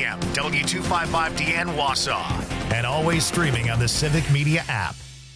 AM, W255DN Wausau, and always streaming on the Civic Media app.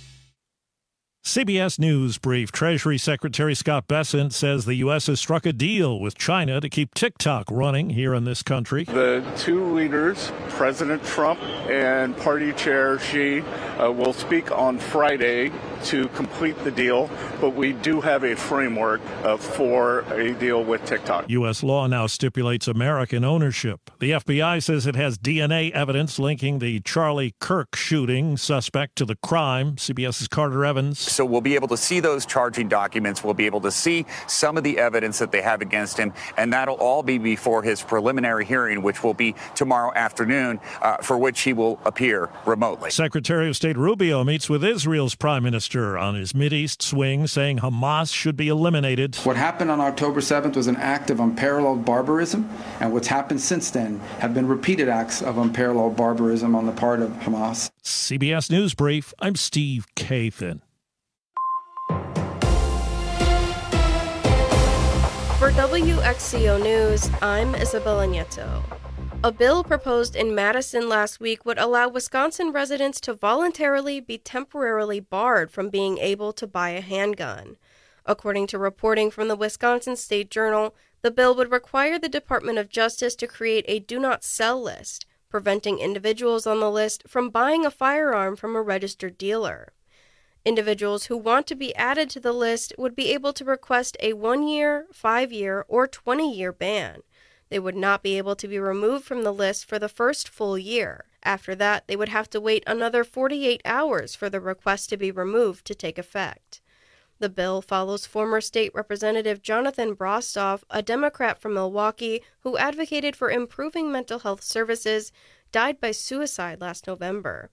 CBS News brief. Treasury Secretary Scott Bessent says the U.S. has struck a deal with China to keep TikTok running here in this country. The two leaders, President Trump and Party Chair Xi, will speak on Friday to complete the deal, but we do have a framework for a deal with TikTok. U.S. law now stipulates American ownership. The FBI says it has DNA evidence linking the Charlie Kirk shooting suspect to the crime. CBS's Carter Evans. So we'll be able to see those charging documents. We'll be able to see some of the evidence that they have against him, and that'll all be before his preliminary hearing, which will be tomorrow afternoon, for which he will appear remotely. Secretary of State Rubio meets with Israel's prime minister on his Mideast swing, saying Hamas should be eliminated. What happened on October 7th was an act of unparalleled barbarism, and what's happened since then have been repeated acts of unparalleled barbarism on the part of Hamas. CBS News Brief, I'm Steve Kathan. For WXCO News, I'm Isabella Nieto. A bill proposed in Madison last week would allow Wisconsin residents to voluntarily be temporarily barred from being able to buy a handgun. According to reporting from the Wisconsin State Journal, the bill would require the Department of Justice to create a do not sell list, preventing individuals on the list from buying a firearm from a registered dealer. Individuals who want to be added to the list would be able to request a 1-year, 5-year, or 20-year ban. They would not be able to be removed from the list for the first full year. After that, they would have to wait another 48 hours for the request to be removed to take effect. The bill follows former State Representative Jonathan Brostoff, a Democrat from Milwaukee who advocated for improving mental health services, died by suicide last November.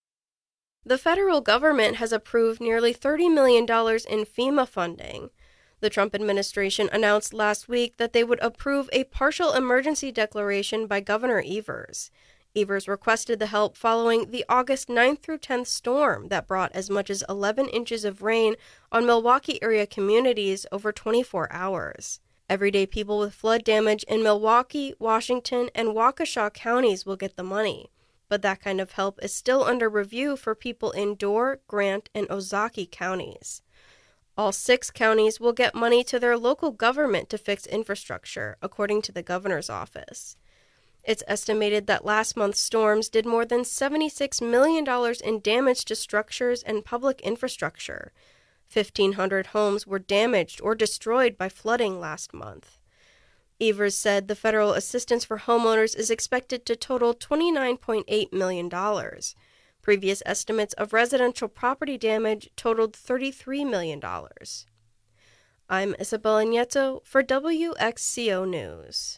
The federal government has approved nearly $30 million in FEMA funding. The Trump administration announced last week that they would approve a partial emergency declaration by Governor Evers. Evers requested the help following the August 9th through 10th storm that brought as much as 11 inches of rain on Milwaukee area communities over 24 hours. Everyday people with flood damage in Milwaukee, Washington, and Waukesha counties will get the money. But that kind of help is still under review for people in Door, Grant, and Ozaukee counties. All 6 counties will get money to their local government to fix infrastructure, according to the governor's office. It's estimated that last month's storms did more than $76 million in damage to structures and public infrastructure. 1,500 homes were damaged or destroyed by flooding last month. Evers said the federal assistance for homeowners is expected to total $29.8 million. Previous estimates of residential property damage totaled $33 million. I'm Isabella Nieto for WXCO News.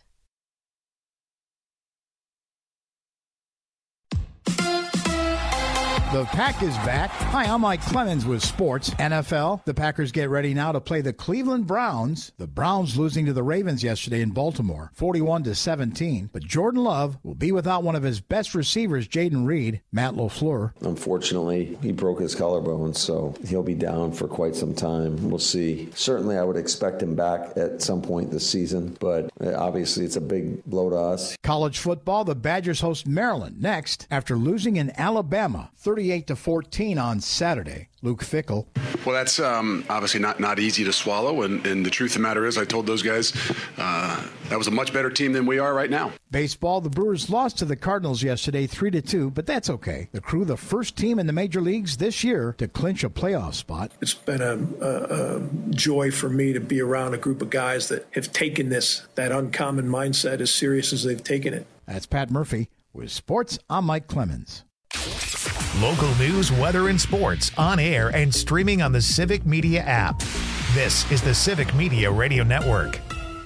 The Pack is back. Hi, I'm Mike Clemens with sports. NFL, the Packers get ready now to play the Cleveland Browns. The Browns losing to the Ravens yesterday in Baltimore, 41-17. But Jordan Love will be without one of his best receivers, Jaden Reed. Matt LaFleur. Unfortunately, he broke his collarbone, so he'll be down for quite some time. We'll see. Certainly, I would expect him back at some point this season, but obviously it's a big blow to us. College football, the Badgers host Maryland next after losing in Alabama, 38-14 on Saturday. Luke Fickell. Well, that's obviously not easy to swallow, and the truth of the matter is I told those guys that was a much better team than we are right now. Baseball, the Brewers lost to the Cardinals yesterday 3-2, but that's okay. The Crew, the first team in the major leagues this year to clinch a playoff spot. It's been a joy for me to be around a group of guys that have taken that uncommon mindset as serious as they've taken it. That's Pat Murphy. With sports, I'm Mike Clemens. Local news, weather, and sports on air and streaming on the Civic Media app. This is the Civic Media Radio Network.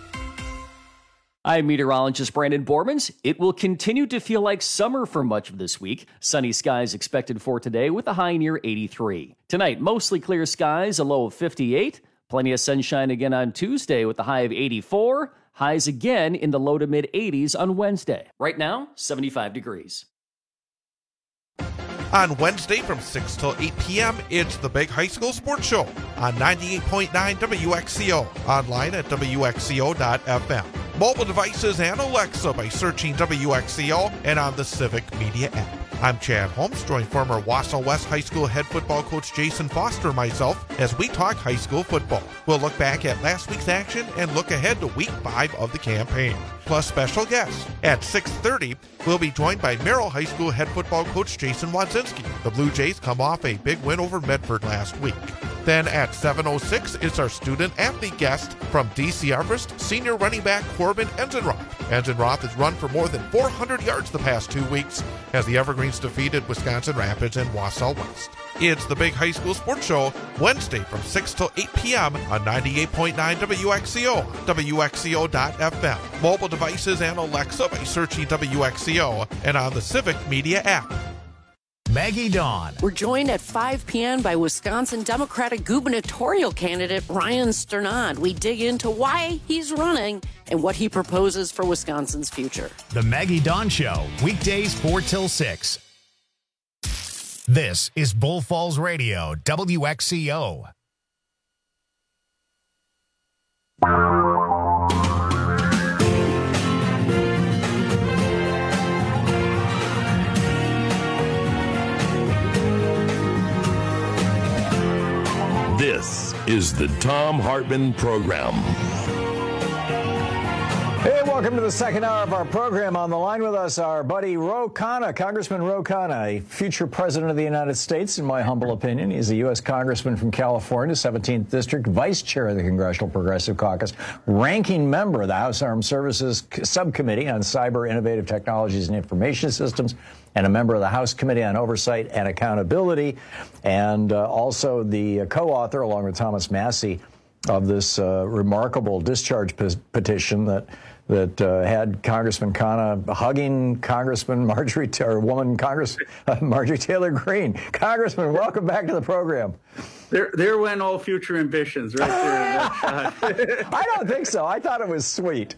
I'm meteorologist Brandon Bormans. It will continue to feel like summer for much of this week. Sunny skies expected for today with a high near 83. Tonight, mostly clear skies, a low of 58. Plenty of sunshine again on Tuesday with a high of 84. Highs again in the low to mid 80s on Wednesday. Right now, 75 degrees. On Wednesday from 6 till 8 p.m., it's the Big High School Sports Show on 98.9 WXCO, online at WXCO.FM. Mobile devices and Alexa by searching WXCO and on the Civic Media app. I'm Chad Holmes, joined former Wausau West High School head football coach Jason Foster and myself as we talk high school football. We'll look back at last week's action and look ahead to week 5 of the campaign. Plus special guests. At 6:30, we'll be joined by Merrill High School head football coach Jason Wadzinski. The Blue Jays come off a big win over Medford last week. Then at 7:06, it's our student-athlete guest from DC Everest, senior running back Corbin Enzenroth. Enzenroth has run for more than 400 yards the past 2 weeks as the Evergreens defeated Wisconsin Rapids and Wausau West. It's the Big High School Sports Show, Wednesday from 6 till 8 p.m. on 98.9 WXCO, WXCO.FM. Mobile devices and Alexa by searching WXCO and on the Civic Media app. Maggie Dawn. We're joined at 5 p.m. by Wisconsin Democratic gubernatorial candidate Ryan Sternad. We dig into why he's running and what he proposes for Wisconsin's future. The Maggie Dawn Show, weekdays 4 till 6. This is Bull Falls Radio, WXCO. This is the Thom Hartmann Program. Hey, welcome to the second hour of our program. On the line with us, our buddy Ro Khanna, Congressman Ro Khanna, a future president of the United States, in my humble opinion. He's a U.S. congressman from California, 17th District, vice chair of the Congressional Progressive Caucus, ranking member of the House Armed Services Subcommittee on Cyber Innovative Technologies and Information Systems, and a member of the House Committee on Oversight and Accountability, and also the co-author, along with Thomas Massie, of this remarkable discharge petition that had Congressman Khanna hugging Congressman Marjorie Taylor Greene. Congressman, welcome back to the program. There went all future ambitions right there. I don't think so. I thought it was sweet.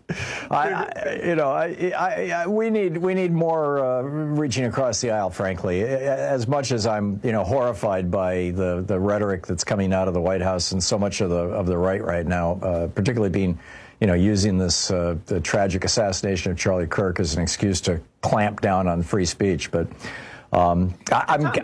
We need more reaching across the aisle, frankly. As much as I'm, horrified by the rhetoric that's coming out of the White House and so much of the right now, particularly being, using this the tragic assassination of Charlie Kirk as an excuse to clamp down on free speech, but. I'd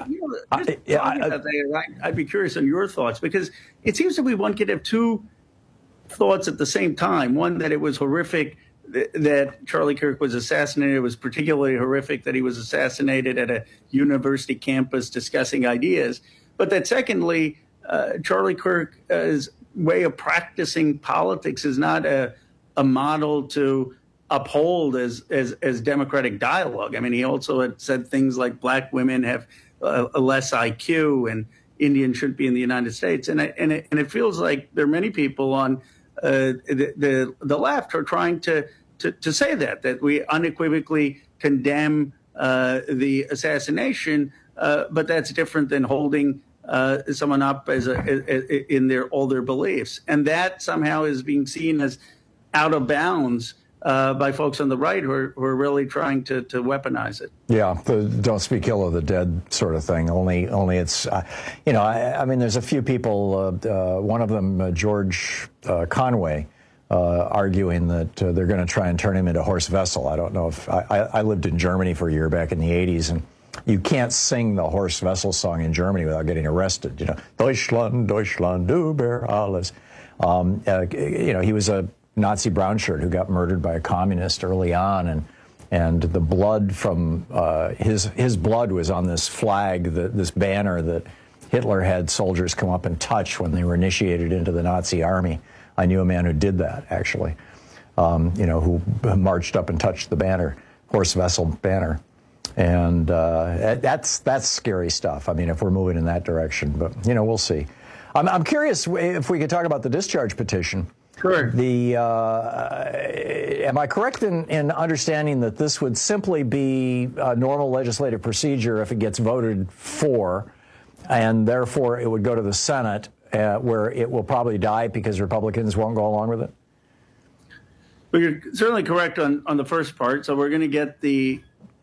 be curious on your thoughts, because it seems to me one could have two thoughts at the same time. One, that it was horrific that Charlie Kirk was assassinated. It was particularly horrific that he was assassinated at a university campus discussing ideas. But that secondly, Charlie Kirk's way of practicing politics is not a model to uphold as democratic dialogue. I mean, he also had said things like black women have a less IQ and Indians shouldn't be in the United States. And it feels like there are many people on the left who are trying to say that we unequivocally condemn the assassination, but that's different than holding someone up as in all their beliefs. And that somehow is being seen as out of bounds by folks on the right who are really trying to weaponize it. Yeah, the don't speak ill of the dead sort of thing. Only it's, I mean, there's a few people, one of them, George Conway, arguing that they're going to try and turn him into Horst Wessel. I don't know if, I lived in Germany for a year back in the 80s, and you can't sing the Horst Wessel song in Germany without getting arrested. Deutschland, Deutschland, über alles. He was a Nazi brown shirt who got murdered by a communist early on, and the blood from his blood was on this flag, this banner that Hitler had soldiers come up and touch when they were initiated into the Nazi army. I knew a man who did that, actually, who marched up and touched the banner, Horst Wessel banner. And that's scary stuff. I mean, if we're moving in that direction, but, we'll see. I'm curious if we could talk about the discharge petition. Sure. Am I correct in understanding that this would simply be a normal legislative procedure if it gets voted for, and therefore it would go to the Senate, where it will probably die because Republicans won't go along with it? Well, you're certainly correct on the first part. So we're going to get the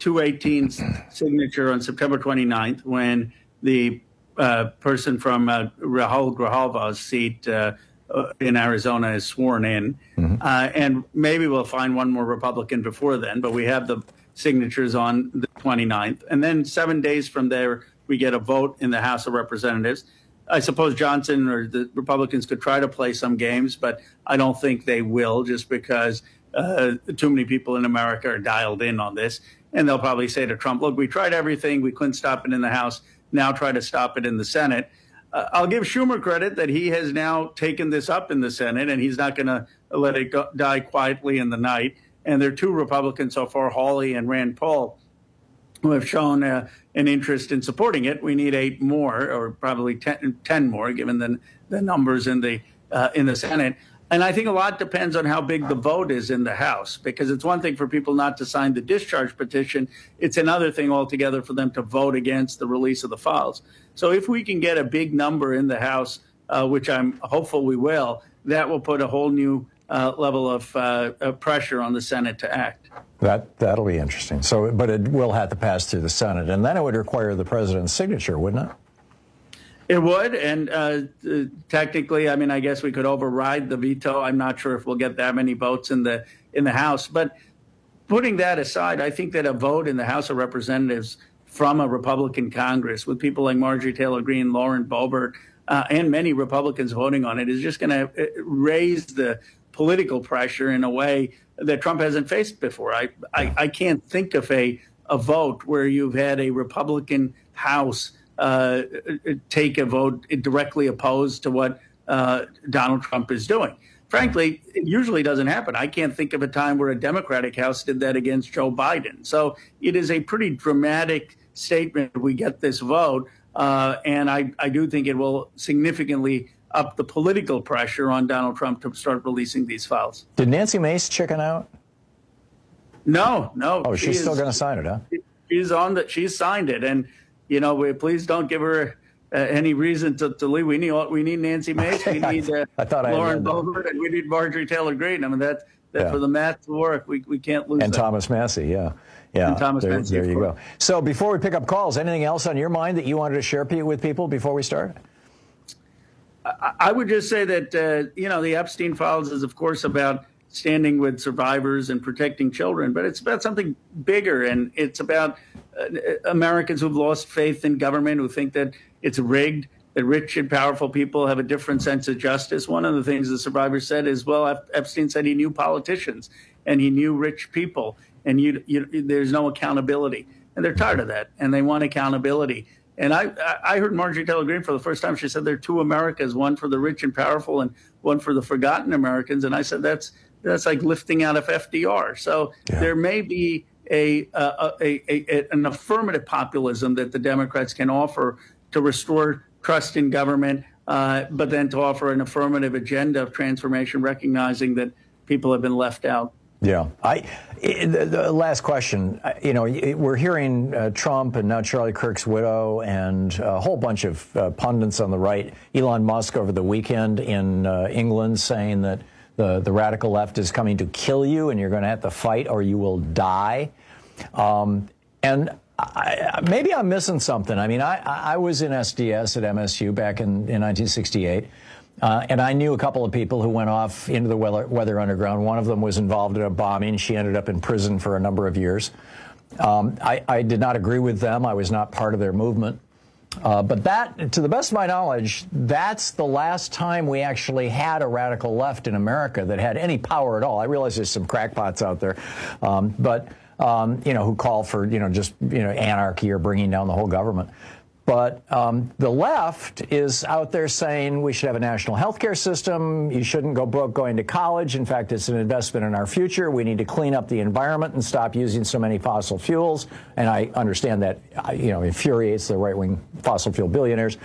218's signature on September 29th when the person from Rahul Grijalva's seat in Arizona is sworn in. And maybe we'll find one more Republican before then, but we have the signatures on the 29th. And then 7 days from there, we get a vote in the House of Representatives. I suppose Johnson or the Republicans could try to play some games, but I don't think they will, just because too many people in America are dialed in on this. And they'll probably say to Trump, look, we tried everything. We couldn't stop it in the House. Now try to stop it in the Senate. I'll give Schumer credit that he has now taken this up in the Senate, and he's not going to let it die quietly in the night. And there are two Republicans so far, Hawley and Rand Paul, who have shown an interest in supporting it. We need 8 more, or probably 10 more, given the numbers in the Senate. And I think a lot depends on how big the vote is in the House, because it's one thing for people not to sign the discharge petition. It's another thing altogether for them to vote against the release of the files. So if we can get a big number in the House, which I'm hopeful we will, that will put a whole new level of pressure on the Senate to act. That'll be interesting. So, but it will have to pass through the Senate, and then it would require the president's signature, wouldn't it? It would, and technically, I mean, I guess we could override the veto. I'm not sure if we'll get that many votes in the House. But putting that aside, I think that a vote in the House of Representatives from a Republican Congress with people like Marjorie Taylor Greene, Lauren Boebert, and many Republicans voting on it is just going to raise the political pressure in a way that Trump hasn't faced before. I can't think of a vote where you've had a Republican House take a vote directly opposed to what Donald Trump is doing. Frankly, it usually doesn't happen. I can't think of a time where a Democratic House did that against Joe Biden. So it is a pretty dramatic statement if we get this vote. And I do think it will significantly up the political pressure on Donald Trump to start releasing these files. Did Nancy Mace chicken out? No. Oh, she's still going to sign it, huh? She's signed it. And, you know, please don't give her any reason to leave. We need Nancy Mace. We need Lauren Boebert, and we need Marjorie Taylor Greene. I mean, that for the math to work, we can't lose and that. Thomas Massie, yeah. And Thomas Massie, there you go. So before we pick up calls, anything else on your mind that you wanted to share with people before we start? I would just say that, the Epstein files is, of course, about standing with survivors and protecting children, but it's about something bigger, and it's about Americans who've lost faith in government, who think that it's rigged, that rich and powerful people have a different sense of justice. One of the things the survivors said is, well, Epstein said he knew politicians and he knew rich people, and there's no accountability. And they're tired of that, and they want accountability. And I heard Marjorie Taylor Greene for the first time. She said there are two Americas, one for the rich and powerful and one for the forgotten Americans. And I said that's like lifting out of FDR. So there may be an affirmative populism that the Democrats can offer to restore trust in government, but then to offer an affirmative agenda of transformation, recognizing that people have been left out. Yeah. The last question, we're hearing Trump and now Charlie Kirk's widow and a whole bunch of pundits on the right, Elon Musk over the weekend in England saying that the radical left is coming to kill you and you're going to have to fight or you will die. And maybe I'm missing something. I mean, I was in SDS at MSU back in 1968. And I knew a couple of people who went off into the Weather Underground. One of them was involved in a bombing. She ended up in prison for a number of years. I did not agree with them. I was not part of their movement. But that, to the best of my knowledge, that's the last time we actually had a radical left in America that had any power at all. I realize there's some crackpots out there, who call for, anarchy or bringing down the whole government. But the left is out there saying we should have a national health care system. You shouldn't go broke going to college. In fact, it's an investment in our future. We need to clean up the environment and stop using so many fossil fuels. And I understand that, infuriates the right-wing fossil fuel billionaires.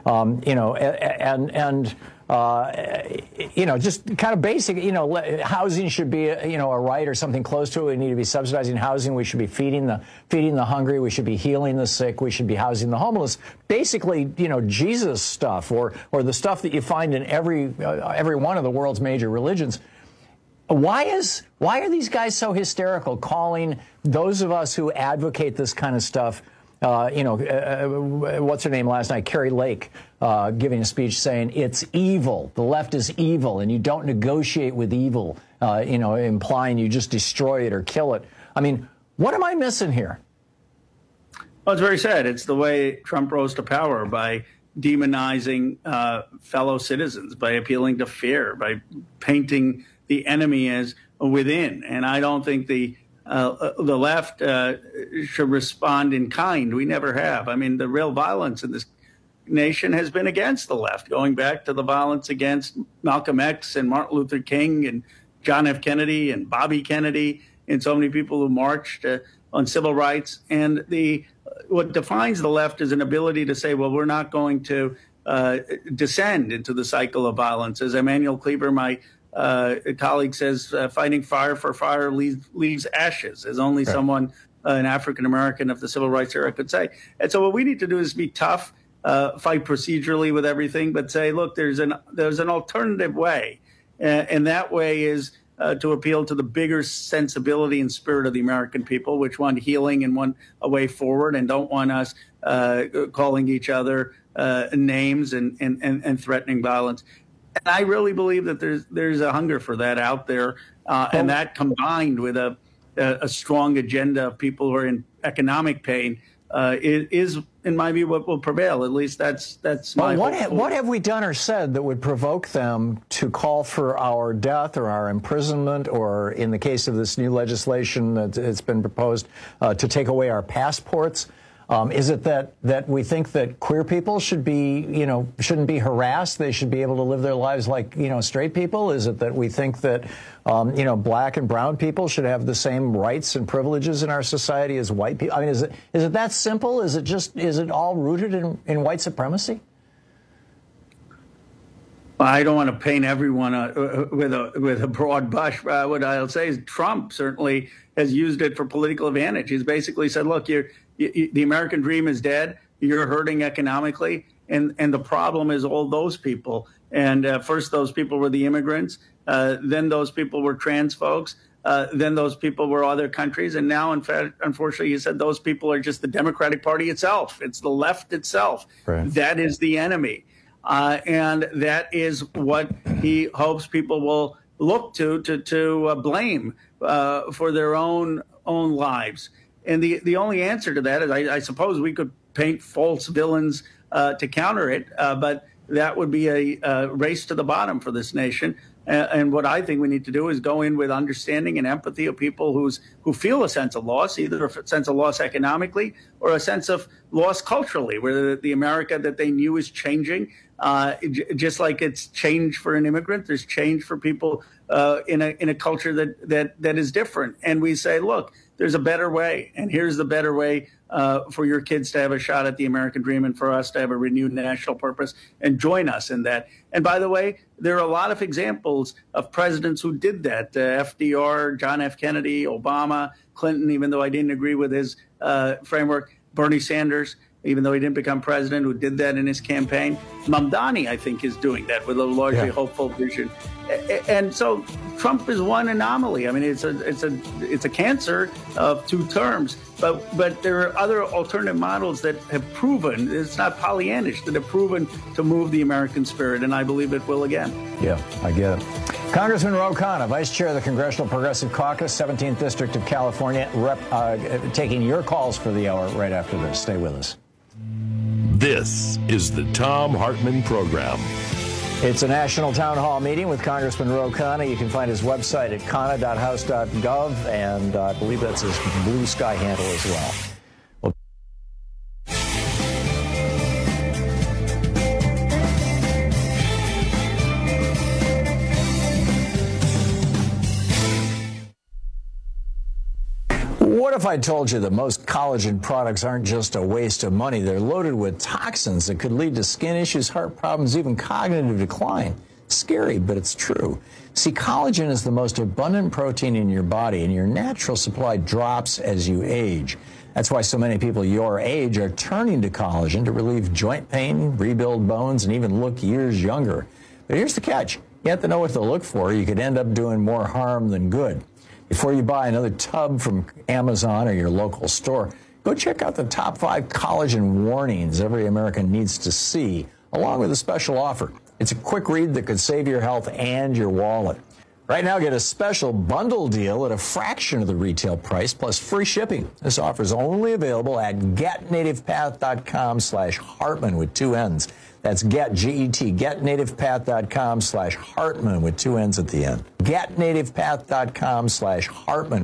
Just kind of basic, housing should be, a right or something close to it. We need to be subsidizing housing. We should be feeding the hungry. We should be healing the sick. We should be housing the homeless. Basically, Jesus stuff or the stuff that you find in every one of the world's major religions. Why are these guys so hysterical, calling those of us who advocate this kind of stuff? What's her name last night? Carrie Lake giving a speech saying it's evil. The left is evil, and you don't negotiate with evil. Implying you just destroy it or kill it. I mean, what am I missing here? Well, it's very sad. It's the way Trump rose to power, by demonizing fellow citizens, by appealing to fear, by painting the enemy as within. And I don't think the left should respond in kind. We never have. I mean, the real violence in this nation has been against the left, going back to the violence against Malcolm X and Martin Luther King and John F. Kennedy and Bobby Kennedy and so many people who marched on civil rights. And what defines the left is an ability to say, well, we're not going to descend into the cycle of violence. As Emmanuel Kleber, my colleague, says, fighting fire for fire leaves ashes, as only someone, an African-American of the civil rights era, could say. And so what we need to do is be tough, fight procedurally with everything, but say, look, there's an alternative way. And that way is to appeal to the bigger sensibility and spirit of the American people, which want healing and want a way forward and don't want us calling each other names and threatening violence. And I really believe that there's a hunger for that out there, and that combined with a strong agenda of people who are in economic pain is, in my view, what will prevail. At least that's my hope. What have we done or said that would provoke them to call for our death or our imprisonment, or in the case of this new legislation that's been proposed, to take away our passports? Is it that we think that queer people shouldn't be harassed? They should be able to live their lives like, straight people? Is it that we think that, black and brown people should have the same rights and privileges in our society as white people? I mean, is it that simple? Is it all rooted in white supremacy? I don't want to paint everyone with a broad brush. What I'll say is Trump certainly has used it for political advantage. He's basically said, look, the American dream is dead. You're hurting economically. And the problem is all those people. And first, those people were the immigrants. Then those people were trans folks. Then those people were other countries. And now, in fact, unfortunately, he said those people are just the Democratic Party itself. It's the left itself. Right. That is the enemy. And that is what he hopes people will look to blame for their own lives. And the only answer to that is, I suppose we could paint false villains to counter it, but that would be a race to the bottom for this nation. And what I think we need to do is go in with understanding and empathy of people who feel a sense of loss, either a sense of loss economically or a sense of loss culturally, where the America that they knew is changing. Just like it's changed for an immigrant, there's change for people in a culture that is different. And we say, look, there's a better way, and here's the better way for your kids to have a shot at the American dream and for us to have a renewed national purpose and join us in that. And by the way, there are a lot of examples of presidents who did that. FDR, John F. Kennedy, Obama, Clinton, even though I didn't agree with his framework, Bernie Sanders, even though he didn't become president, who did that in his campaign. Mamdani, I think, is doing that with a largely hopeful vision. And so Trump is one anomaly. I mean, it's a cancer of two terms. But there are other alternative models that have proven, it's not Pollyannish, that have proven to move the American spirit, and I believe it will again. Yeah, I get it. Congressman Ro Khanna, Vice Chair of the Congressional Progressive Caucus, 17th District of California, taking your calls for the hour right after this. Stay with us. This is the Thom Hartmann Program. It's a national town hall meeting with Congressman Ro Khanna. You can find his website at khanna.house.gov, and I believe that's his Blue Sky handle as well. What if I told you that most collagen products aren't just a waste of money? They're loaded with toxins that could lead to skin issues, heart problems, even cognitive decline. Scary, but it's true. See, collagen is the most abundant protein in your body, and your natural supply drops as you age. That's why so many people your age are turning to collagen to relieve joint pain, rebuild bones, and even look years younger. But here's the catch. You have to know what to look for. You could end up doing more harm than good. Before you buy another tub from Amazon or your local store, go check out the top 5 collagen warnings every American needs to see, along with a special offer. It's a quick read that could save your health and your wallet. Right now, get a special bundle deal at a fraction of the retail price, plus free shipping. This offer is only available at getnativepath.com/Hartman with 2 N's. That's getnativepath.com/Hartman with 2 N's at the end. Getnativepath.com/Hartman.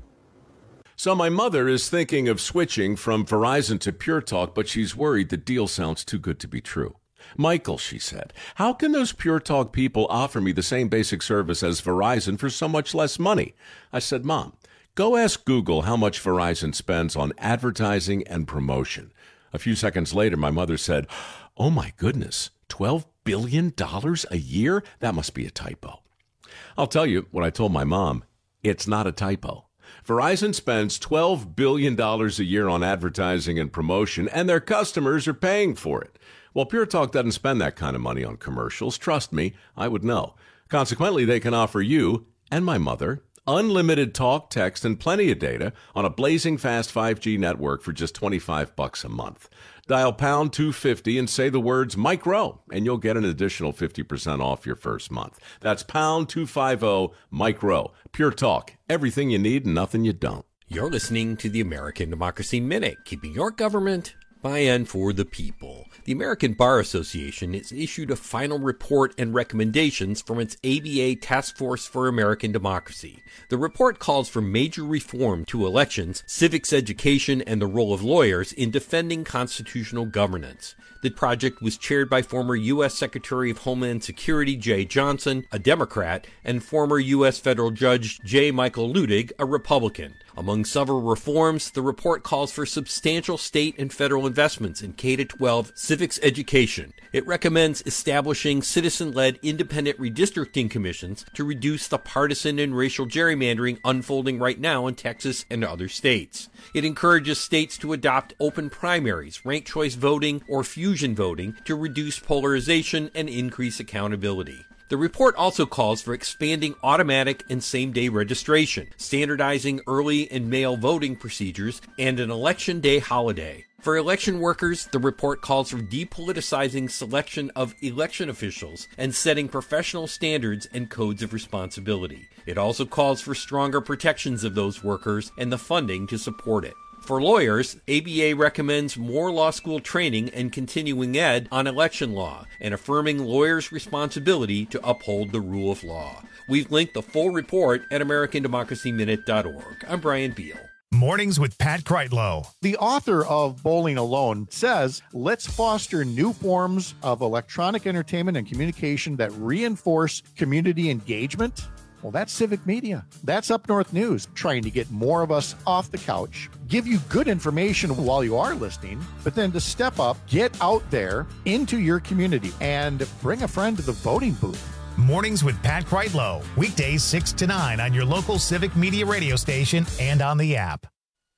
So my mother is thinking of switching from Verizon to Pure Talk, but she's worried the deal sounds too good to be true. Michael, she said, how can those Pure Talk people offer me the same basic service as Verizon for so much less money? I said, Mom, go ask Google how much Verizon spends on advertising and promotion. A few seconds later, my mother said, oh my goodness, $12 billion a year? That must be a typo. I'll tell you what I told my mom. It's not a typo. Verizon spends $12 billion a year on advertising and promotion, and their customers are paying for it. Well, Pure Talk doesn't spend that kind of money on commercials. Trust me, I would know. Consequently, they can offer you and my mother unlimited talk, text, and plenty of data on a blazing fast 5G network for just $25 a month. Dial pound 250 and say the words Mike Rowe, and you'll get an additional 50% off your first month. That's pound 250 Mike Rowe. Pure Talk, everything you need and nothing you don't. You're listening to the American Democracy Minute, keeping your government by and for the people. The American Bar Association has issued a final report and recommendations from its ABA Task Force for American Democracy. The report calls for major reform to elections, civics education, and the role of lawyers in defending constitutional governance. The project was chaired by former U.S. Secretary of Homeland Security Jeh Johnson, a Democrat, and former U.S. Federal Judge J. Michael Luttig, a Republican. Among several reforms, the report calls for substantial state and federal investments in K-12 civics education. It recommends establishing citizen-led independent redistricting commissions to reduce the partisan and racial gerrymandering unfolding right now in Texas and other states. It encourages states to adopt open primaries, ranked choice voting, or fusion voting to reduce polarization and increase accountability. The report also calls for expanding automatic and same-day registration, standardizing early and mail voting procedures, and an election day holiday. For election workers, the report calls for depoliticizing selection of election officials and setting professional standards and codes of responsibility. It also calls for stronger protections of those workers and the funding to support it. For lawyers, ABA recommends more law school training and continuing ed on election law and affirming lawyers' responsibility to uphold the rule of law. We've linked the full report at AmericanDemocracyMinute.org. I'm Brian Beal. Mornings with Pat Kreitlow. The author of Bowling Alone says, let's foster new forms of electronic entertainment and communication that reinforce community engagement. Well, that's Civic Media. That's Up North News, trying to get more of us off the couch, give you good information while you are listening, but then to step up, get out there into your community and bring a friend to the voting booth. Mornings with Pat Kreitlow. Weekdays 6 to 9 on your local Civic Media radio station and on the app.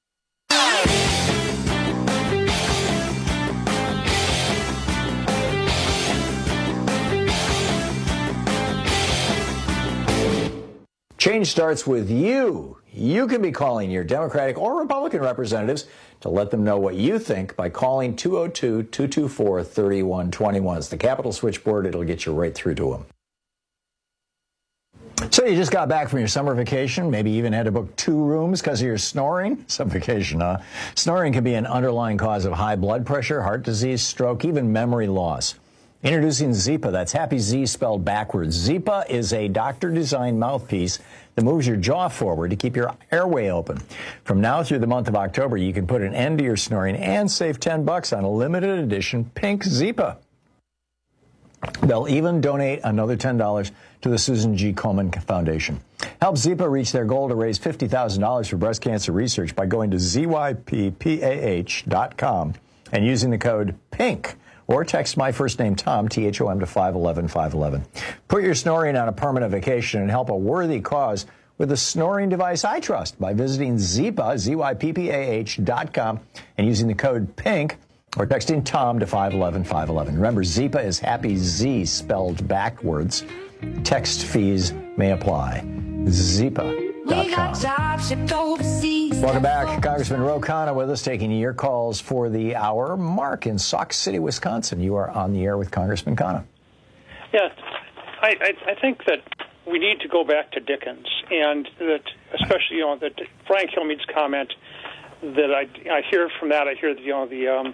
Change starts with you. You can be calling your Democratic or Republican representatives to let them know what you think by calling 202-224-3121. It's the Capitol switchboard. It'll get you right through to them. So you just got back from your summer vacation, maybe even had to book 2 rooms because of your snoring? Some vacation, huh? Snoring can be an underlying cause of high blood pressure, heart disease, stroke, even memory loss. Introducing Zypa. That's Happy Z spelled backwards. Zypa is a doctor-designed mouthpiece that moves your jaw forward to keep your airway open. From now through the month of October, you can put an end to your snoring and save $10 on a limited edition pink Zypa. They'll even donate another $10 to the Susan G. Komen Foundation. Help Zypa reach their goal to raise $50,000 for breast cancer research by going to zyppah.com and using the code PINK. Or text my first name, Tom, T-H-O-M, to 511-511. Put your snoring on a permanent vacation and help a worthy cause with a snoring device I trust by visiting Zyppah, zyppah.com, and using the code PINK or texting Tom to 511-511. Remember, Zypa is Happy Z spelled backwards. Text fees may apply. Zipa.com. Welcome back. Congressman Ro Khanna with us, taking your calls for the hour. Mark in Sauk City, Wisconsin. You are on the air with Congressman Khanna. Yeah, I think that we need to go back to Dickens, and that especially, that Frank Kilmeade's comment that I hear from that. I hear that,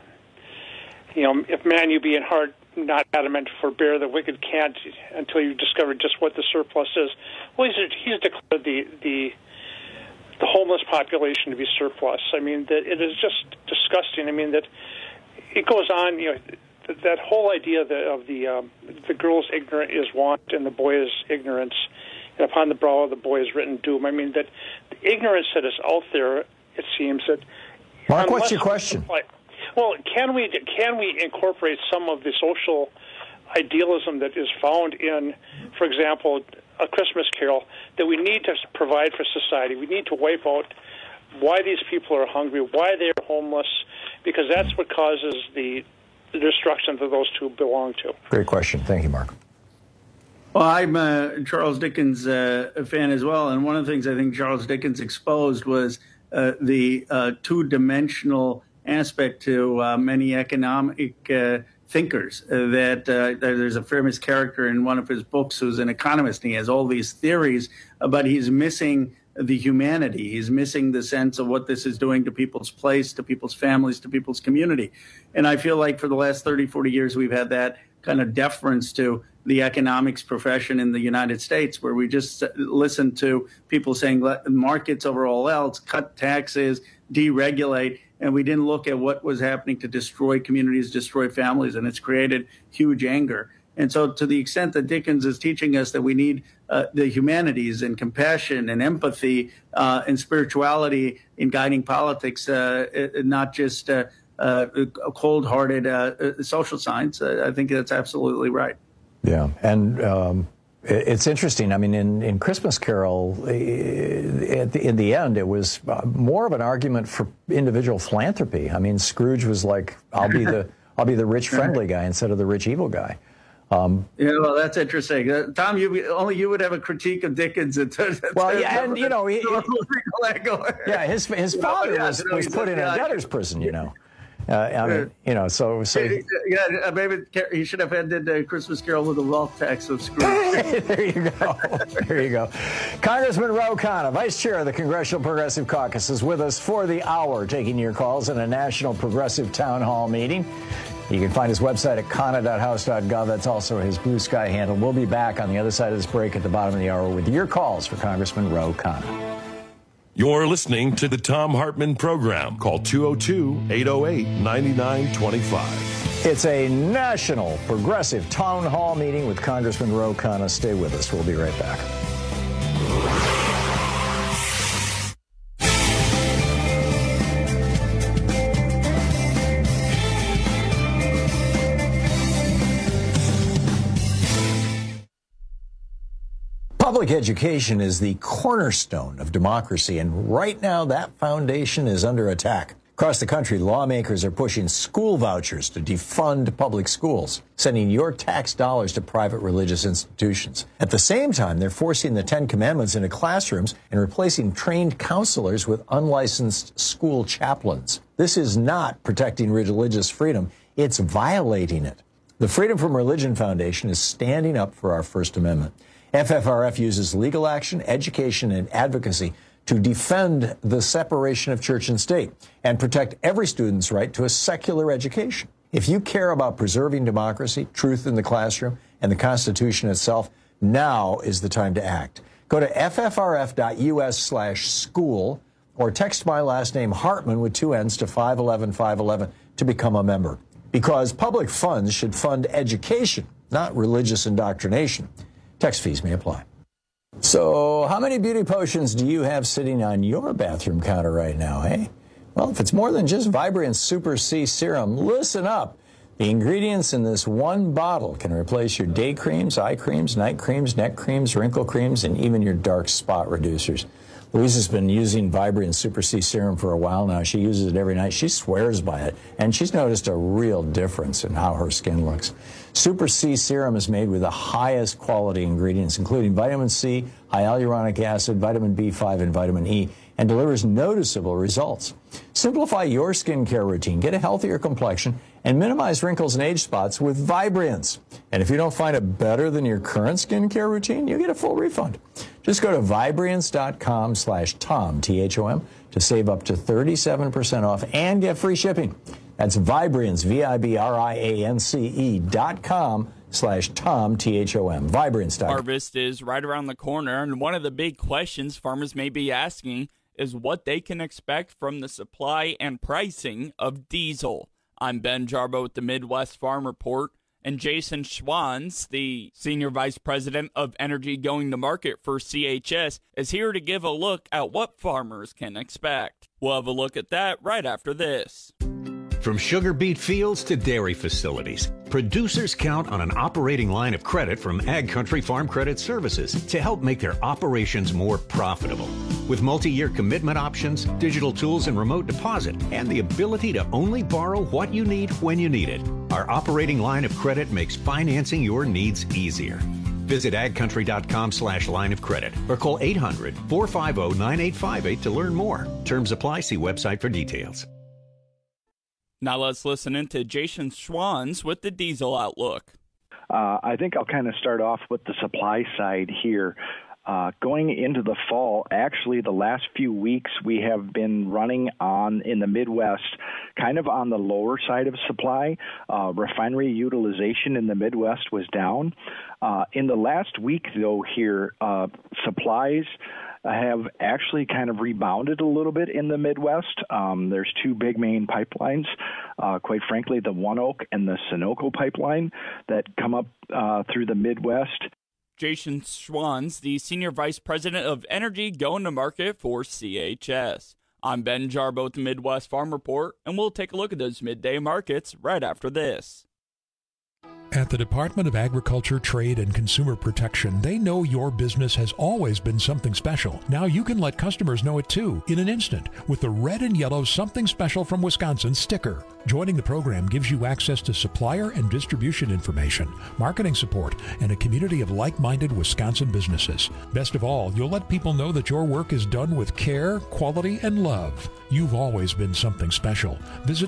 if man you be in heart not adamant, forbear the wicked can't until you discover just what the surplus is. Well, he's declared the homeless population to be surplus. I mean, that it is just disgusting. I mean, that it goes on, that whole idea of the girl's ignorant is want and the boy is ignorance, and upon the brow of the boy is written doom. I mean, that the ignorance that is out there, it seems that... Mark, what's your question? Well, can we incorporate some of the social idealism that is found in, for example, A Christmas Carol, that we need to provide for society? We need to wipe out why these people are hungry, why they're homeless, because that's what causes the destruction that those two belong to. Great question. Thank you, Mark. Well, I'm a Charles Dickens fan as well, and one of the things I think Charles Dickens exposed was the two-dimensional aspect to many economic thinkers. That there's a famous character in one of his books who's an economist, and he has all these theories, but he's missing the humanity. He's missing the sense of what this is doing to people's place, to people's families, to people's community. And I feel like for the last 30, 40 years, we've had that kind of deference to the economics profession in the United States, where we just listen to people saying let markets over all else, cut taxes, deregulate, and we didn't look at what was happening to destroy communities, destroy families, and it's created huge anger. And so to the extent that Dickens is teaching us that we need the humanities and compassion and empathy and spirituality in guiding politics, not just a cold-hearted social science, I think that's absolutely right. Yeah, and it's interesting. I mean, in Christmas Carol, in the end, it was more of an argument for individual philanthropy. I mean, Scrooge was like, "I'll be the rich friendly guy instead of the rich evil guy." Well, that's interesting. Tom, only you would have a critique of Dickens. Well, yeah, and his father was put in a debtor's prison. I mean, so yeah, maybe he should have ended Christmas Carol with a wealth tax of Scrooge. There you go. Congressman Ro Khanna, Vice Chair of the Congressional Progressive Caucus, is with us for the hour, taking your calls in a National Progressive Town Hall meeting. You can find his website at khanna.house.gov. That's also his Blue Sky handle. We'll be back on the other side of this break at the bottom of the hour with your calls for Congressman Ro Khanna. You're listening to the Thom Hartmann Program. Call 202-808-9925. It's a National Progressive Town Hall meeting with Congressman Ro Khanna. Stay with us. We'll be right back. Public education is the cornerstone of democracy, and right now that foundation is under attack. Across the country, lawmakers are pushing school vouchers to defund public schools, sending your tax dollars to private religious institutions. At the same time, they're forcing the Ten Commandments into classrooms and replacing trained counselors with unlicensed school chaplains. This is not protecting religious freedom, it's violating it. The Freedom from Religion Foundation is standing up for our First Amendment. FFRF uses legal action, education, and advocacy to defend the separation of church and state and protect every student's right to a secular education. If you care about preserving democracy, truth in the classroom, and the Constitution itself, now is the time to act. Go to ffrf.us/school or text my last name Hartman with 2 N's to 511-511 to become a member. Because public funds should fund education, not religious indoctrination. Text fees may apply. So how many beauty potions do you have sitting on your bathroom counter right now, hey? Well, if it's more than just Vibrant Super C Serum, listen up. The ingredients in this one bottle can replace your day creams, eye creams, night creams, neck creams, wrinkle creams, and even your dark spot reducers. Louisa's been using Vibrant Super C Serum for a while now. She uses it every night. She swears by it, and she's noticed a real difference in how her skin looks. Super C Serum is made with the highest quality ingredients, including vitamin C, hyaluronic acid, vitamin B5, and vitamin E, and delivers noticeable results. Simplify your skincare routine, get a healthier complexion, and minimize wrinkles and age spots with Vibrance. And if you don't find it better than your current skincare routine, you get a full refund. Just go to Vibrance.com/Tom, T-H-O-M, to save up to 37% off and get free shipping. That's Vibrance, Vibrance.com/Tom, T-H-O-M, Vibrance.com. Harvest is right around the corner, and one of the big questions farmers may be asking is what they can expect from the supply and pricing of diesel. I'm Ben Jarbo with the Midwest Farm Report, and Jason Schwanz, the Senior Vice President of Energy Going to Market for CHS, is here to give a look at what farmers can expect. We'll have a look at that right after this. From sugar beet fields to dairy facilities, producers count on an operating line of credit from Ag Country Farm Credit Services to help make their operations more profitable. With multi-year commitment options, digital tools and remote deposit, and the ability to only borrow what you need when you need it, our operating line of credit makes financing your needs easier. Visit agcountry.com/line of credit or call 800-450-9858 to learn more. Terms apply. See website for details. Now let's listen into Jason Schwanz with the diesel outlook. I think I'll kind of start off with the supply side here. Going into the fall, actually the last few weeks we have been running in the Midwest kind of on the lower side of supply. Refinery utilization in the Midwest was down. In the last week, though, here, supplies have actually kind of rebounded a little bit in the Midwest. There's two big main pipelines, quite frankly, the ONEOK and the Sunoco pipeline that come up through the Midwest. Jason Schwanz, the Senior Vice President of Energy Going to Market for CHS. I'm Ben Jarbo with the Midwest Farm Report, and we'll take a look at those midday markets right after this. At the Department of Agriculture, Trade, and Consumer Protection, they know your business has always been something special. Now you can let customers know it too, in an instant, with the red and yellow Something Special from Wisconsin sticker. Joining the program gives you access to supplier and distribution information, marketing support, and a community of like-minded Wisconsin businesses. Best of all, you'll let people know that your work is done with care, quality, and love. You've always been something special. Visit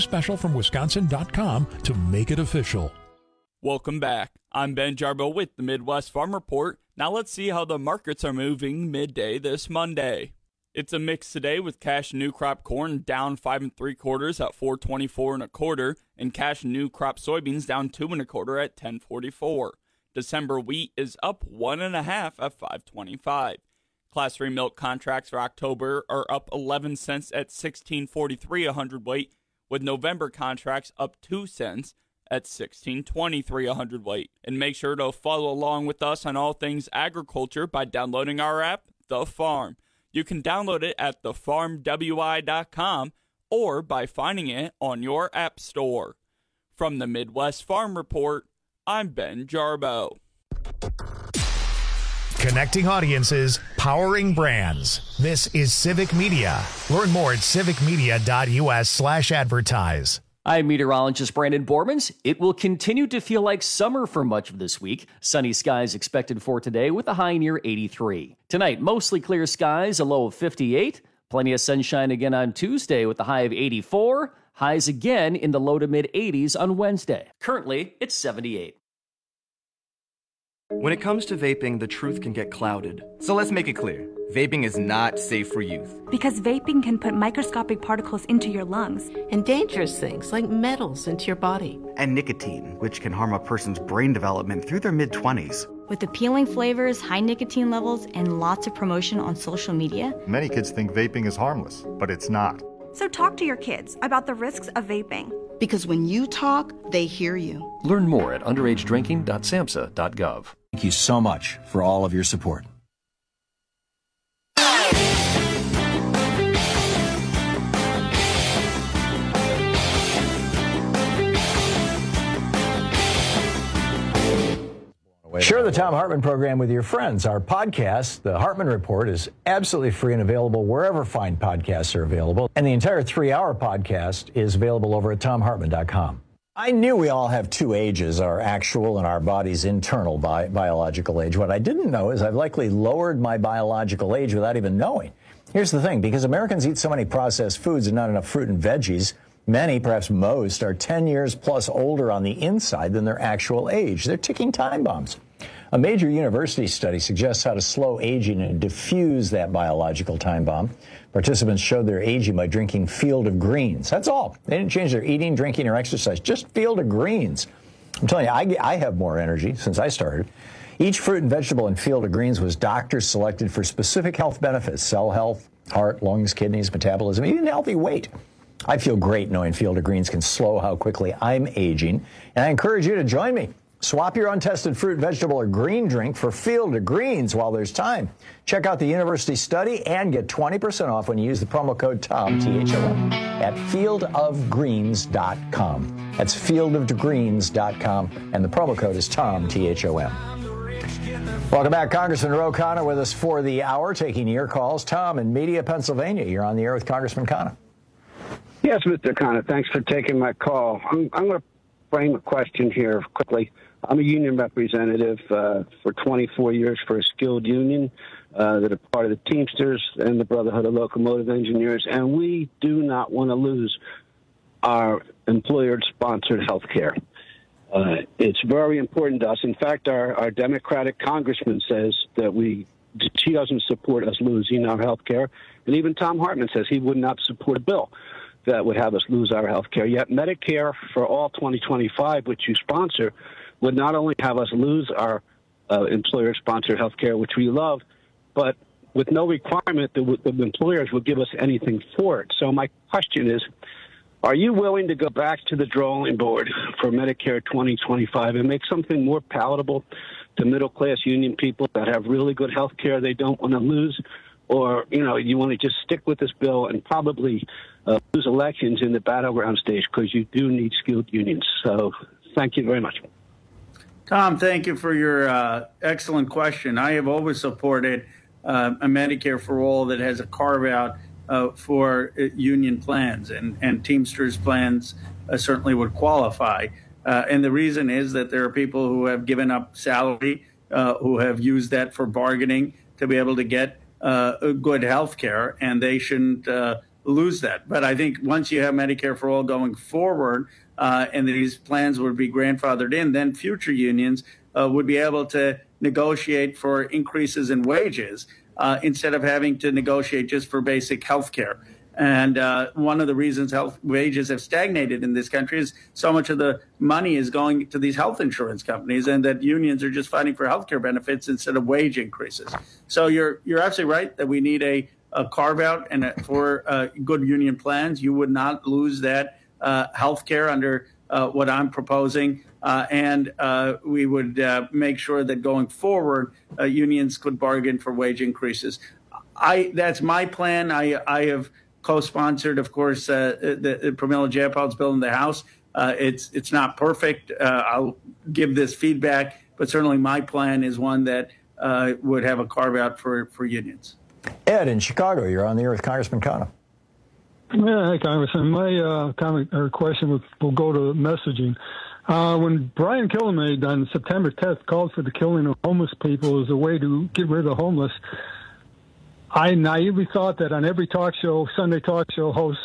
somethingspecialfromwisconsin.com to make it official. Welcome back. I'm Ben Jarbo with the Midwest Farm Report. Now let's see how the markets are moving midday this Monday. It's a mix today with cash new crop corn down 5 3/4 at $4.24 1/4, and cash new crop soybeans down 2 1/4 at $10.44. December wheat is up 1 1/2 at $5.25. Class 3 milk contracts for October are up 11 cents at $16.43 a hundredweight, with November contracts up 2 cents at $16.23 a hundredweight. And make sure to follow along with us on all things agriculture by downloading our app, The Farm. You can download it at thefarmwi.com or by finding it on your app store. From the Midwest Farm Report, I'm Ben Jarbo. Connecting audiences, powering brands. This is Civic Media. Learn more at civicmedia.us/advertise. I'm meteorologist Brandon Bormans. It will continue to feel like summer for much of this week. Sunny skies expected for today with a high near 83. Tonight, mostly clear skies, a low of 58. Plenty of sunshine again on Tuesday with a high of 84. Highs again in the low to mid 80s on Wednesday. Currently, it's 78. When it comes to vaping, the truth can get clouded. So let's make it clear. Vaping is not safe for youth. Because vaping can put microscopic particles into your lungs. And dangerous things like metals into your body. And nicotine, which can harm a person's brain development through their mid-20s. With appealing flavors, high nicotine levels, and lots of promotion on social media. Many kids think vaping is harmless, but it's not. So talk to your kids about the risks of vaping. Because when you talk, they hear you. Learn more at underagedrinking.samhsa.gov. Thank you so much for all of your support. Share the Thom Hartmann program with your friends. Our podcast, The Hartmann Report, is absolutely free and available wherever fine podcasts are available. And the entire 3-hour podcast is available over at thomhartmann.com. I knew we all have two ages, our actual and our body's internal biological age. What I didn't know is I've likely lowered my biological age without even knowing. Here's the thing, because Americans eat so many processed foods and not enough fruit and veggies, many, perhaps most, are 10 years plus older on the inside than their actual age. They're ticking time bombs. A major university study suggests how to slow aging and diffuse that biological time bomb. Participants showed their aging by drinking Field of Greens. That's all. They didn't change their eating, drinking, or exercise. Just Field of Greens. I'm telling you, I have more energy since I started. Each fruit and vegetable in Field of Greens was doctors selected for specific health benefits: cell health, heart, lungs, kidneys, metabolism, even healthy weight. I feel great knowing Field of Greens can slow how quickly I'm aging, and I encourage you to join me. Swap your untested fruit, vegetable, or green drink for Field of Greens while there's time. Check out the university study and get 20% off when you use the promo code TOM, T-H-O-M, at fieldofgreens.com. That's fieldofgreens.com, and the promo code is TOM, T-H-O-M. Welcome back. Congressman Ro Khanna with us for the hour, taking your calls. Tom in Media, Pennsylvania, you're on the air with Congressman Khanna. Yes, Mr. Khanna, thanks for taking my call. I'm going to frame a question here quickly. I'm a union representative for 24 years for a skilled union that are part of the Teamsters and the Brotherhood of Locomotive Engineers, and we do not want to lose our employer-sponsored health care. It's very important to us. In fact, our Democratic congressman says that she doesn't support us losing our health care, and even Thom Hartmann says he would not support a bill that would have us lose our health care. Yet Medicare for All 2025, which you sponsor, would not only have us lose our employer-sponsored health care, which we love, but with no requirement that the employers would give us anything for it. So my question is, are you willing to go back to the drawing board for Medicare 2025 and make something more palatable to middle-class union people that have really good health care they don't want to lose? Or, you want to just stick with this bill and probably lose elections in the battleground stage because you do need skilled unions. So thank you very much. Tom, thank you for your excellent question. I have always supported a Medicare for All that has a carve-out for union plans, and Teamsters plans certainly would qualify. And the reason is that there are people who have given up salary, who have used that for bargaining to be able to get good health care, and they shouldn't lose that. But I think once you have Medicare for All going forward, and these plans would be grandfathered in, then future unions would be able to negotiate for increases in wages instead of having to negotiate just for basic health care. And one of the reasons wages have stagnated in this country is so much of the money is going to these health insurance companies, and that unions are just fighting for health care benefits instead of wage increases. So you're absolutely right that we need a carve out and for good union plans. You would not lose that health care under what I'm proposing. And we would make sure that going forward, unions could bargain for wage increases. That's my plan. I have co-sponsored, of course, the Pramila Jayapal's bill in the House. It's not perfect. I'll give this feedback, but certainly my plan is one that would have a carve out for unions. Ed in Chicago, you're on the air with Congressman Khanna. Yeah, hey, Congressman. My comment or question will go to messaging. When Brian Kilmeade on September 10th called for the killing of homeless people as a way to get rid of the homeless, I naively thought that on every talk show, Sunday talk show host,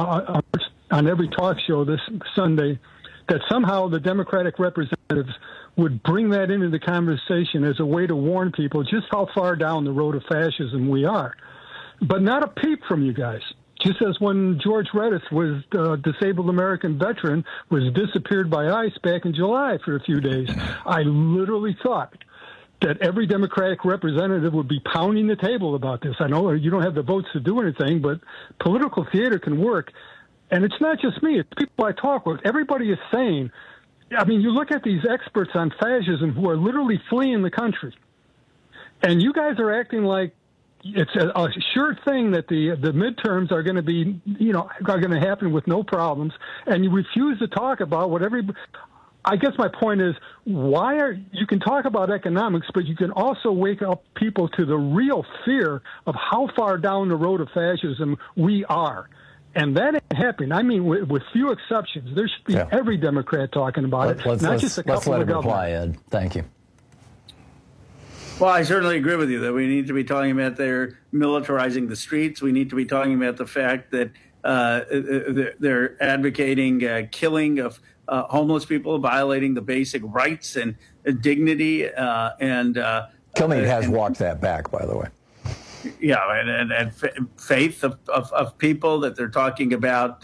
on every talk show this Sunday, that somehow the Democratic representatives would bring that into the conversation as a way to warn people just how far down the road of fascism we are. But not a peep from you guys. Just as when George Redis was a disabled American veteran, was disappeared by ICE back in July for a few days, I literally thought that every Democratic representative would be pounding the table about this. I know you don't have the votes to do anything, but political theater can work. And it's not just me. It's people I talk with. Everybody is saying, I mean, you look at these experts on fascism who are literally fleeing the country, and you guys are acting like it's a sure thing that the midterms are going to be, are going to happen with no problems, and you refuse to talk about what I guess my point is, you can talk about economics, but you can also wake up people to the real fear of how far down the road of fascism we are. And that ain't happening. I mean, with few exceptions. There should be every Democrat talking about it, not just a couple of governors. Let's let him reply, Ed. Thank you. Well, I certainly agree with you that we need to be talking about their militarizing the streets. We need to be talking about the fact that they're advocating killing of homeless people, violating the basic rights and dignity. Kilmeade has walked that back, by the way. Yeah, and faith of people, that they're talking about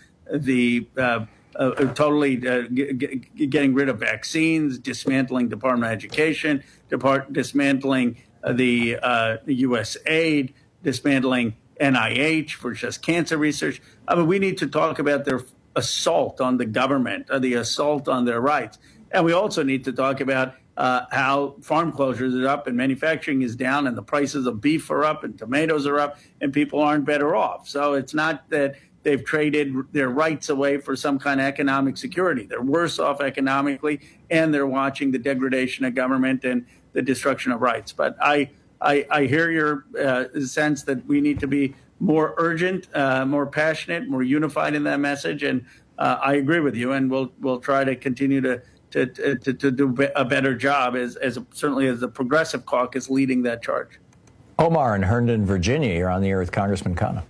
totally getting rid of vaccines, dismantling Department of Education, dismantling the U.S. aid, dismantling NIH for just cancer research. I mean, we need to talk about their assault on the government, the assault on their rights. And we also need to talk about how farm closures are up and manufacturing is down and the prices of beef are up and tomatoes are up and people aren't better off. So it's not that they've traded their rights away for some kind of economic security. They're worse off economically, and they're watching the degradation of government and the destruction of rights. But I hear your sense that we need to be more urgent, more passionate, more unified in that message. And I agree with you, and we'll try to continue to do a better job certainly as the Progressive Caucus leading that charge. Omar in Herndon, Virginia, you're on the air with Congressman Khanna.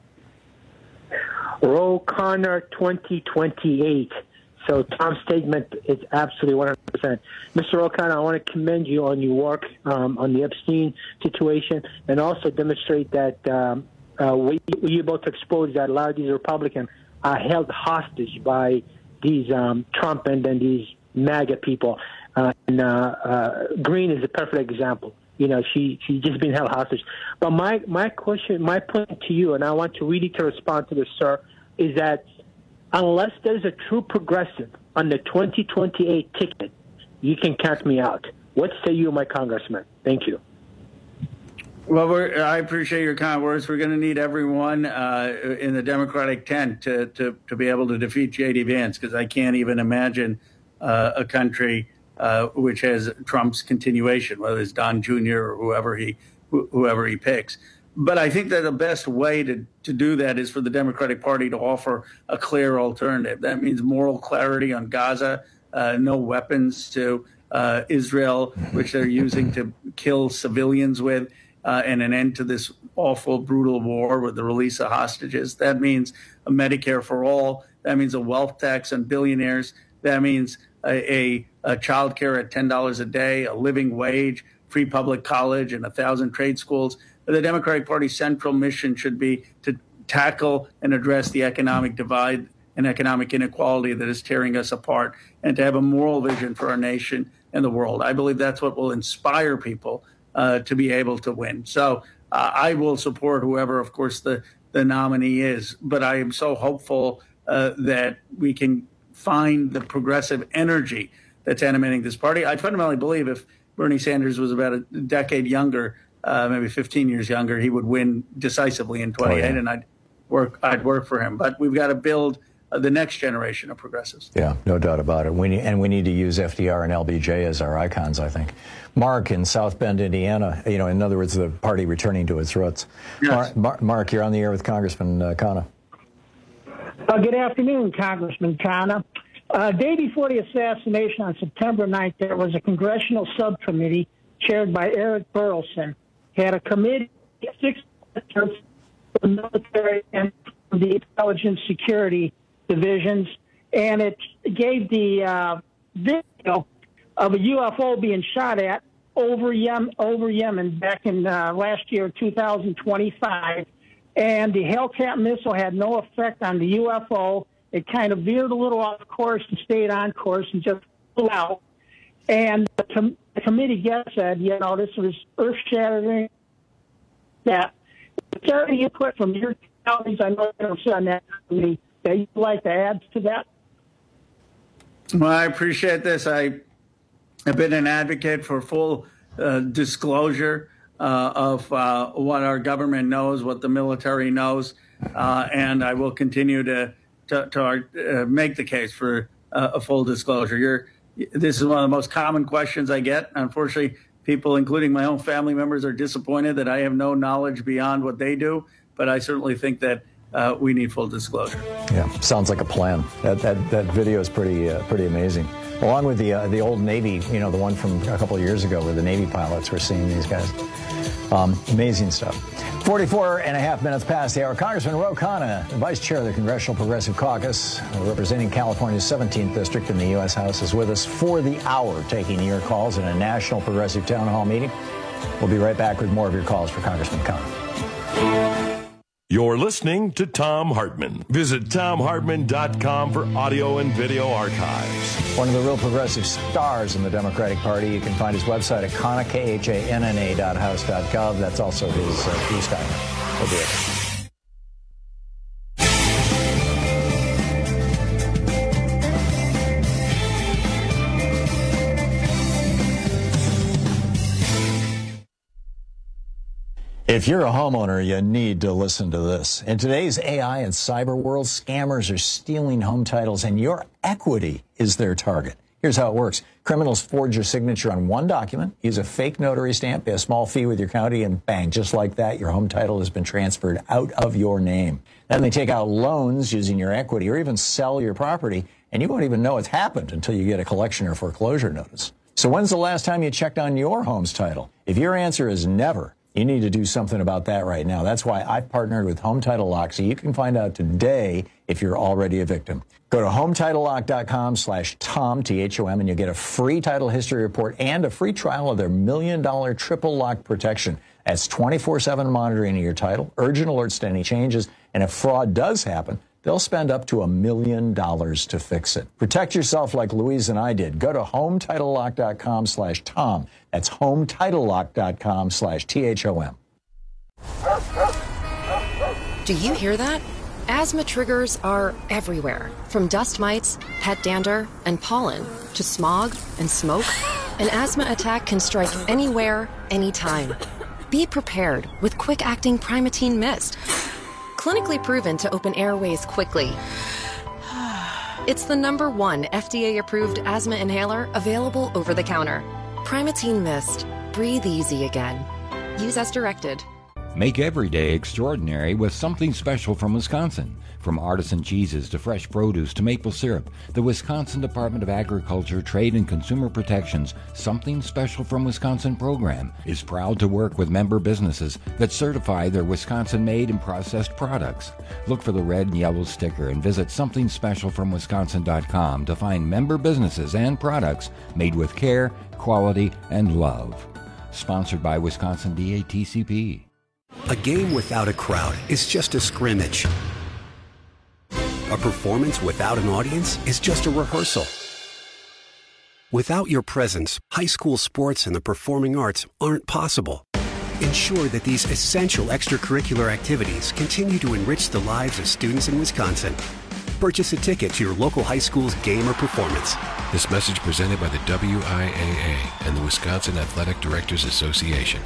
Ro Khanna 2028. So Tom's statement is absolutely 100%. Mr. O'Connor, I want to commend you on your work on the Epstein situation, and also demonstrate that we both exposed that a lot of these Republicans are held hostage by these Trump and then these MAGA people. Green is a perfect example. You know, she's just been held hostage. But my point to you, and I want to really to respond to this, sir, is that unless there's a true progressive on the 2028 ticket, you can count me out. What say you, my congressman? Thank you. Well, I appreciate your kind words. We're going to need everyone in the Democratic tent to be able to defeat J.D. Vance, because I can't even imagine a country which has Trump's continuation, whether it's Don Jr. or whoever he picks. But I think that the best way to do that is for the Democratic Party to offer a clear alternative. That means moral clarity on Gaza, no weapons to Israel, which they're using to kill civilians with, and an end to this awful, brutal war with the release of hostages. That means a Medicare for all. That means a wealth tax on billionaires. That means a child care at $10 a day, a living wage, free public college, and 1,000 trade schools. The Democratic Party's central mission should be to tackle and address the economic divide and economic inequality that is tearing us apart, and to have a moral vision for our nation and the world. I believe that's what will inspire people to be able to win. So I will support whoever, of course, the nominee is. But I am so hopeful that we can find the progressive energy that's animating this party. I fundamentally believe if Bernie Sanders was about a decade younger, maybe 15 years younger, he would win decisively in 28, and I'd work for him. But we've got to build the next generation of progressives. Yeah, no doubt about it. We need to use FDR and LBJ as our icons, I think. Mark in South Bend, Indiana, in other words, the party returning to its roots. Yes. Mark, you're on the air with Congressman Khanna. Good afternoon, Congressman Khanna. Day before the assassination on September 9th, there was a congressional subcommittee chaired by Eric Burleson. Had a committee of 6 from the military and the intelligence security divisions, and it gave the video of a UFO being shot at over Yemen back in last year, 2025. And the Hellcat missile had no effect on the UFO. It kind of veered a little off course and stayed on course and just flew out. And the committee guest said, this was earth-shattering. That is there any input from your colleagues? I know you're on that committee that you'd like to add to that. Well, I appreciate this. I have been an advocate for full disclosure of what our government knows, what the military knows, and I will continue to make the case for a full disclosure. this is one of the most common questions I get. Unfortunately, people, including my own family members, are disappointed that I have no knowledge beyond what they do. But I certainly think that we need full disclosure. Yeah, sounds like a plan. That video is pretty amazing. Along with the old Navy, the one from a couple of years ago where the Navy pilots were seeing these guys. Amazing stuff. 44 and a half minutes past the hour. Congressman Ro Khanna, Vice Chair of the Congressional Progressive Caucus, representing California's 17th District in the U.S. House, is with us for the hour, taking your calls in a national progressive town hall meeting. We'll be right back with more of your calls for Congressman Khanna. You're listening to Thom Hartmann. Visit ThomHartmann.com for audio and video archives. One of the real progressive stars in the Democratic Party. You can find his website at KHANNA.house.gov. That's also his freestyle. We'll be right back. If you're a homeowner, you need to listen to this. In today's AI and cyber world, scammers are stealing home titles, and your equity is their target. Here's how it works. Criminals forge your signature on one document, use a fake notary stamp, pay a small fee with your county, and bang, just like that, your home title has been transferred out of your name. Then they take out loans using your equity or even sell your property, and you won't even know it's happened until you get a collection or foreclosure notice. So when's the last time you checked on your home's title? If your answer is never, you need to do something about that right now. That's why I've partnered with Home Title Lock, so you can find out today if you're already a victim. Go to HometitleLock.com/Tom, T-H-O-M, and you'll get a free title history report and a free trial of their $1 million triple lock protection. That's 24/7 monitoring of your title, urgent alerts to any changes, and if fraud does happen, they'll spend up to $1 million to fix it. Protect yourself like Louise and I did. Go to HometitleLock.com/Tom. That's HometitleLock.com/THOM. Do you hear that? Asthma triggers are everywhere, from dust mites, pet dander, and pollen, to smog and smoke. An asthma attack can strike anywhere, anytime. Be prepared with quick-acting Primatene Mist. Clinically proven to open airways quickly. It's the #1 FDA-approved asthma inhaler available over the counter. Primatene Mist. Breathe easy again. Use as directed. Make every day extraordinary with something special from Wisconsin. From artisan cheeses to fresh produce to maple syrup, the Wisconsin Department of Agriculture, Trade and Consumer Protection's Something Special from Wisconsin program is proud to work with member businesses that certify their Wisconsin-made and processed products. Look for the red and yellow sticker and visit SomethingSpecialFromWisconsin.com to find member businesses and products made with care, quality, and love. Sponsored by Wisconsin DATCP. A game without a crowd is just a scrimmage. A performance without an audience is just a rehearsal. Without your presence, high school sports and the performing arts aren't possible. Ensure that these essential extracurricular activities continue to enrich the lives of students in Wisconsin. Purchase a ticket to your local high school's game or performance. This message presented by the WIAA and the Wisconsin Athletic Directors Association.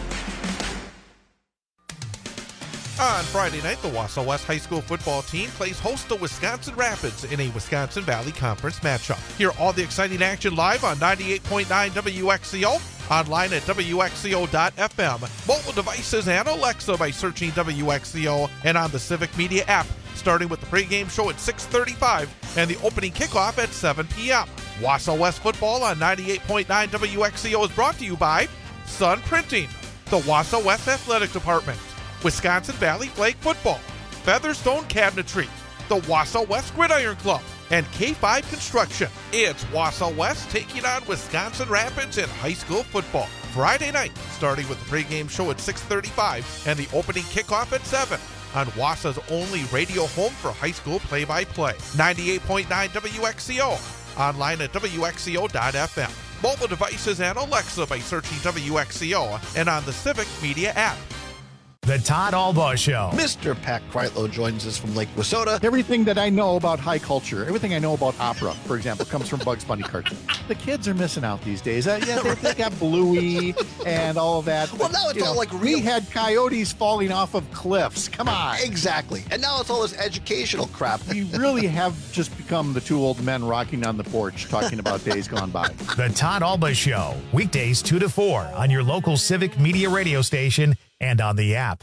On Friday night, the Wausau West High School football team plays host to Wisconsin Rapids in a Wisconsin Valley Conference matchup. Hear all the exciting action live on 98.9 WXCO, online at WXCO.FM, mobile devices and Alexa by searching WXCO, and on the Civic Media app, starting with the pregame show at 6:35 and the opening kickoff at 7 p.m. Wausau West football on 98.9 WXCO is brought to you by Sun Printing, the Wausau West Athletic Department, Wisconsin Valley Flag Football, Featherstone Cabinetry, the Wausau West Gridiron Club, and K5 Construction. It's Wausau West taking on Wisconsin Rapids in high school football. Friday night, starting with the pregame show at 6:35 and the opening kickoff at 7 on Wausau's only radio home for high school play-by-play. 98.9 WXCO, online at WXCO.FM, mobile devices and Alexa by searching WXCO, and on the Civic Media app. The Todd Albaugh Show. Mr. Pat Kreitlow joins us from Lake Wissota. Everything that I know about high culture, everything I know about opera, for example, comes from Bugs Bunny cartoons. The kids are missing out these days. They got Bluey and all of that. Well, now it's all like real. We had coyotes falling off of cliffs. Come on. Exactly. And now it's all this educational crap. We really have just become the two old men rocking on the porch talking about days gone by. The Todd Albaugh Show. Weekdays 2 to 4 on your local Civic Media radio station and on the app.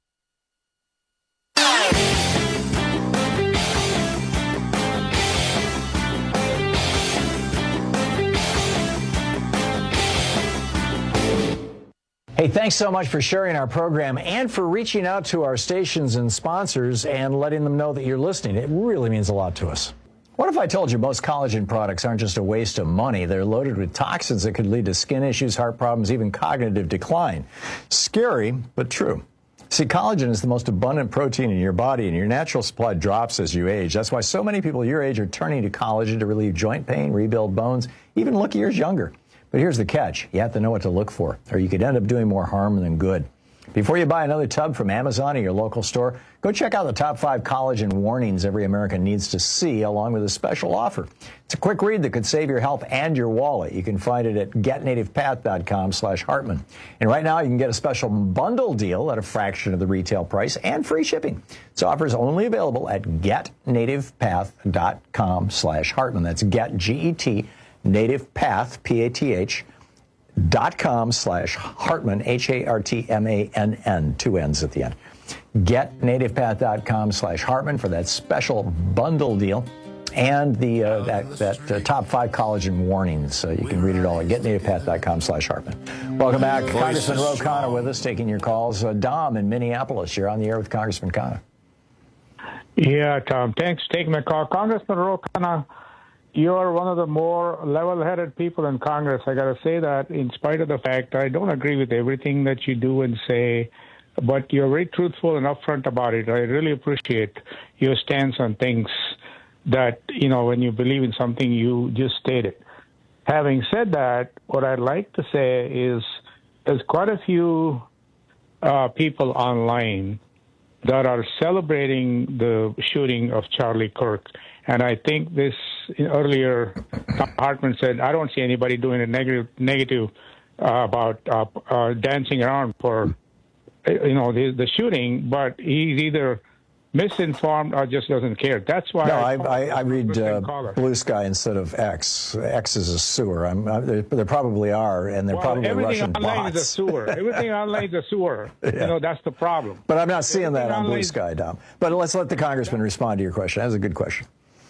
Hey, thanks so much for sharing our program and for reaching out to our stations and sponsors and letting them know that you're listening. It really means a lot to us. What if I told you most collagen products aren't just a waste of money? They're loaded with toxins that could lead to skin issues, heart problems, even cognitive decline. Scary, but true. See, collagen is the most abundant protein in your body, and your natural supply drops as you age. That's why so many people your age are turning to collagen to relieve joint pain, rebuild bones, even look years younger. But here's the catch. You have to know what to look for, or you could end up doing more harm than good. Before you buy another tub from Amazon or your local store, go check out the top 5 collagen warnings every American needs to see, along with a special offer. It's a quick read that could save your health and your wallet. You can find it at getnativepath.com/Hartman. And right now, you can get a special bundle deal at a fraction of the retail price and free shipping. This offer is only available at getnativepath.com/Hartman. That's get, G-E-T, nativepath, P-A-T-H, .com/Hartman, Hartmann, 2 N's at the end. GetNativePath.com/Hartman for that special bundle deal and the that top 5 collagen warnings. You can read it all at GetNativePath.com/Hartman. Welcome back. Congressman Ro Khanna with us, taking your calls. Dom in Minneapolis, you're on the air with Congressman Khanna. Yeah, Tom, thanks for taking my call. Congressman Ro Khanna, you're one of the more level-headed people in Congress. I got to say that in spite of the fact I don't agree with everything that you do and say, but you're very truthful and upfront about it. I really appreciate your stance on things that, when you believe in something, you just state it. Having said that, what I'd like to say is there's quite a few people online that are celebrating the shooting of Charlie Kirk. And I think this earlier, Tom Hartman said, I don't see anybody doing a negative about dancing around for, the shooting, but he's either misinformed or just doesn't care. That's why. No, I read Blue Sky instead of X. X is a sewer. There probably are, and they're probably Russian bots. Everything online is a sewer. Everything online is a sewer. Yeah. That's the problem. But I'm not seeing that on Blue Sky, Dom. But let's let the congressman respond to your question. That's a good question.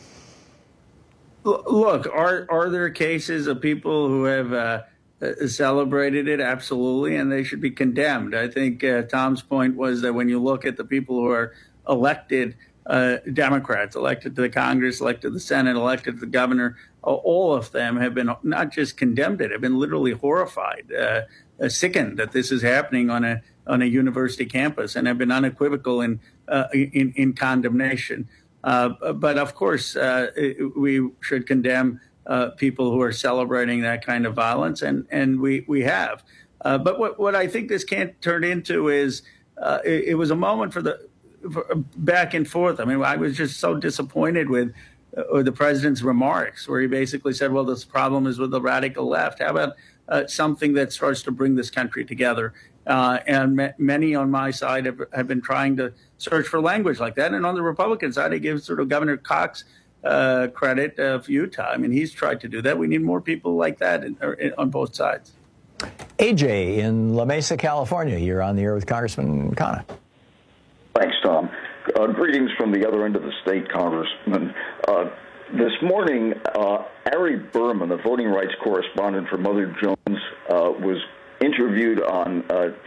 Look, are there cases of people who have celebrated it? Absolutely, and they should be condemned. I think Tom's point was that when you look at the people who are elected Democrats, elected to the Congress, elected to the Senate, elected to the governor, all of them have been not just condemned it, have been literally horrified, sickened that this is happening on a university campus, and have been unequivocal in condemnation. But of course, we should condemn people who are celebrating that kind of violence, and we have. But what I think this can't turn into is it was a moment for back and forth. I mean, I was just so disappointed with the president's remarks, where he basically said, well, this problem is with the radical left. How about something that starts to bring this country together? And many on my side have been trying to search for language like that. And on the Republican side, I give sort of Governor Cox credit of Utah. I mean, he's tried to do that. We need more people like that on both sides. AJ in La Mesa, California. You're on the air with Congressman Khanna. Thanks, Tom. Greetings from the other end of the state, Congressman. This morning, Ari Berman, a voting rights correspondent for Mother Jones, was interviewed on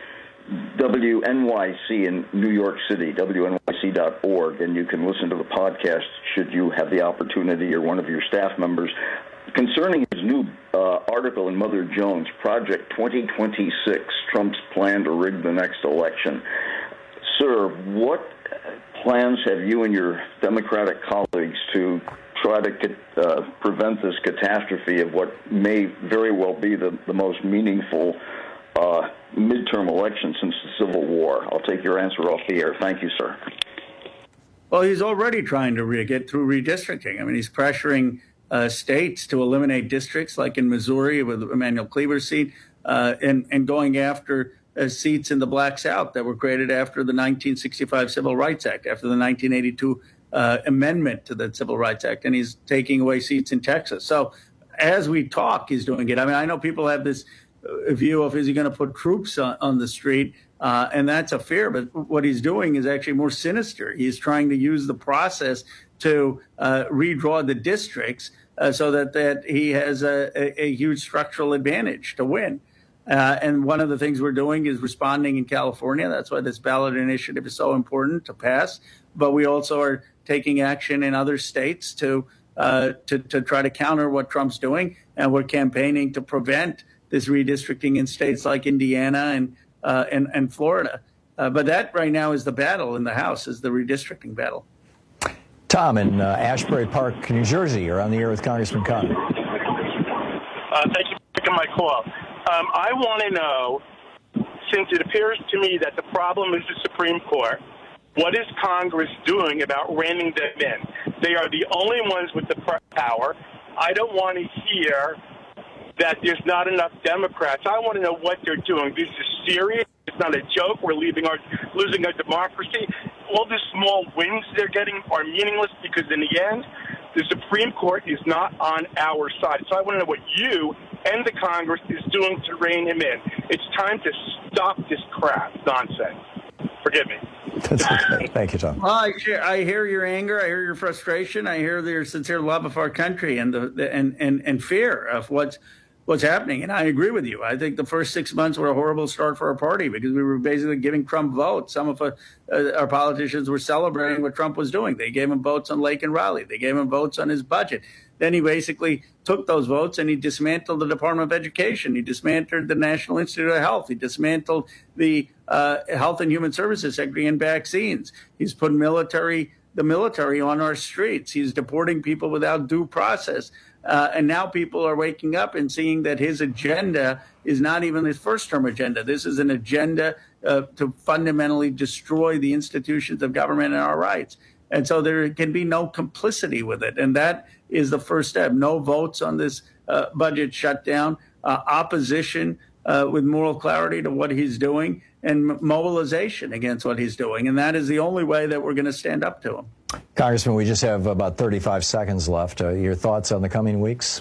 WNYC in New York City, WNYC.org, and you can listen to the podcast should you have the opportunity or one of your staff members, concerning his new article in Mother Jones, Project 2026, Trump's plan to rig the next election. Sir, what plans have you and your Democratic colleagues to try to prevent this catastrophe of what may very well be the most meaningful midterm election since the Civil War? I'll take your answer off the air. Thank you, sir. Well, he's already trying to get through redistricting. I mean, he's pressuring states to eliminate districts like in Missouri with Emanuel Cleaver's seat and going after seats in the Black South that were created after the 1965 Civil Rights Act, after the 1982 amendment to the Civil Rights Act, and he's taking away seats in Texas. So as we talk, he's doing it. I mean, I know people have this view of, is he going to put troops on the street? And that's a fear. But what he's doing is actually more sinister. He's trying to use the process to redraw the districts so that he has a huge structural advantage to win. And one of the things we're doing is responding in California. That's why this ballot initiative is so important to pass. But we also are taking action in other states to try to counter what Trump's doing. And we're campaigning to prevent this redistricting in states like Indiana and Florida. But that right now is the battle in the House, is the redistricting battle. Tom in Ashbury Park, New Jersey. You're on the air with Congressman Khan. Thank you for taking my call. I want to know, since it appears to me that the problem is the Supreme Court, what is Congress doing about reining them in? They are the only ones with the power. I don't want to hear that there's not enough Democrats. I want to know what they're doing. This is serious. It's not a joke. We're losing our democracy. All the small wins they're getting are meaningless because in the end, the Supreme Court is not on our side. So I want to know what you and the Congress is doing to rein him in. It's time to stop this crap nonsense. Forgive me. That's okay. Thank you, Tom. Well, I hear your anger. I hear your frustration. I hear your sincere love of our country and and fear of what's happening. And I agree with you. I think the first 6 months were a horrible start for our party because we were basically giving Trump votes. Some of our politicians were celebrating what Trump was doing. They gave him votes on Lake and Raleigh. They gave him votes on his budget. Then he basically took those votes and he dismantled the Department of Education. He dismantled the National Institute of Health. He dismantled the Health and Human Services Secretary and vaccines. He's put the military on our streets. He's deporting people without due process. And now people are waking up and seeing that his agenda is not even his first-term agenda. This is an agenda to fundamentally destroy the institutions of government and our rights. And so there can be no complicity with it. And that is the first step. No votes on this budget shutdown, opposition with moral clarity to what he's doing, and mobilization against what he's doing. And that is the only way that we're going to stand up to him. Congressman, we just have about 35 seconds left. Your thoughts on the coming weeks?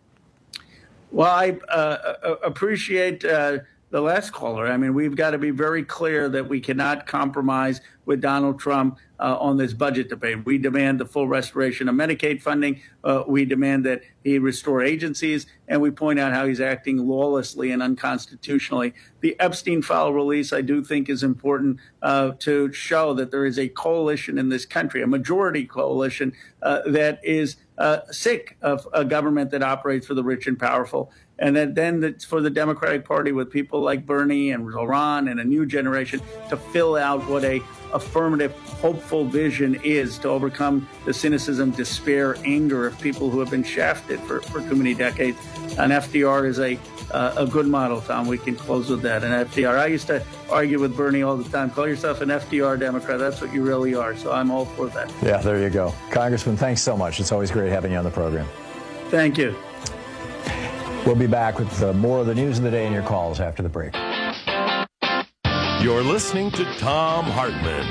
Well, I appreciate the last caller. I mean, we've got to be very clear that we cannot compromise with Donald Trump on this budget debate. We demand the full restoration of Medicaid funding. We demand that he restore agencies, and we point out how he's acting lawlessly and unconstitutionally. The Epstein file release, I do think, is important to show that there is a coalition in this country, a majority coalition that is sick of a government that operates for the rich and powerful. And then it's for the Democratic Party with people like Bernie and Ron and a new generation to fill out what a affirmative, hopeful vision is to overcome the cynicism, despair, anger of people who have been shafted for too many decades. And FDR is a good model, Tom. We can close with that. And FDR, I used to argue with Bernie all the time. Call yourself an FDR Democrat. That's what you really are. So I'm all for that. Yeah, there you go. Congressman, thanks so much. It's always great having you on the program. Thank you. We'll be back with more of the news of the day and your calls after the break. You're listening to Thom Hartmann.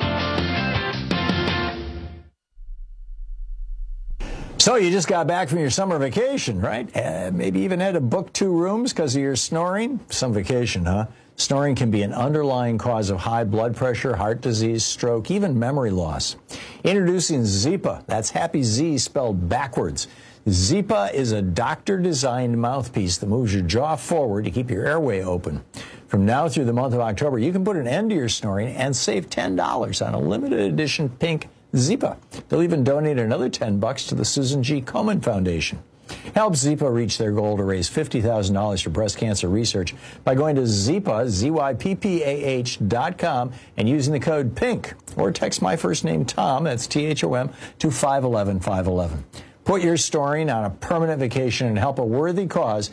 So you just got back from your summer vacation, right? Maybe even had to book 2 rooms because of your snoring? Some vacation, huh? Snoring can be an underlying cause of high blood pressure, heart disease, stroke, even memory loss. Introducing Zypa. That's Happy Z spelled backwards. Zypa is a doctor-designed mouthpiece that moves your jaw forward to keep your airway open. From now through the month of October, you can put an end to your snoring and save $10 on a limited edition pink Zypa. They'll even donate another $10 to the Susan G. Komen Foundation. Help Zypa reach their goal to raise $50,000 for breast cancer research by going to Zypa, ZYPPAH.com, and using the code PINK. Or text my first name, Tom, that's THOM, to 511-511. Put your snoring on a permanent vacation and help a worthy cause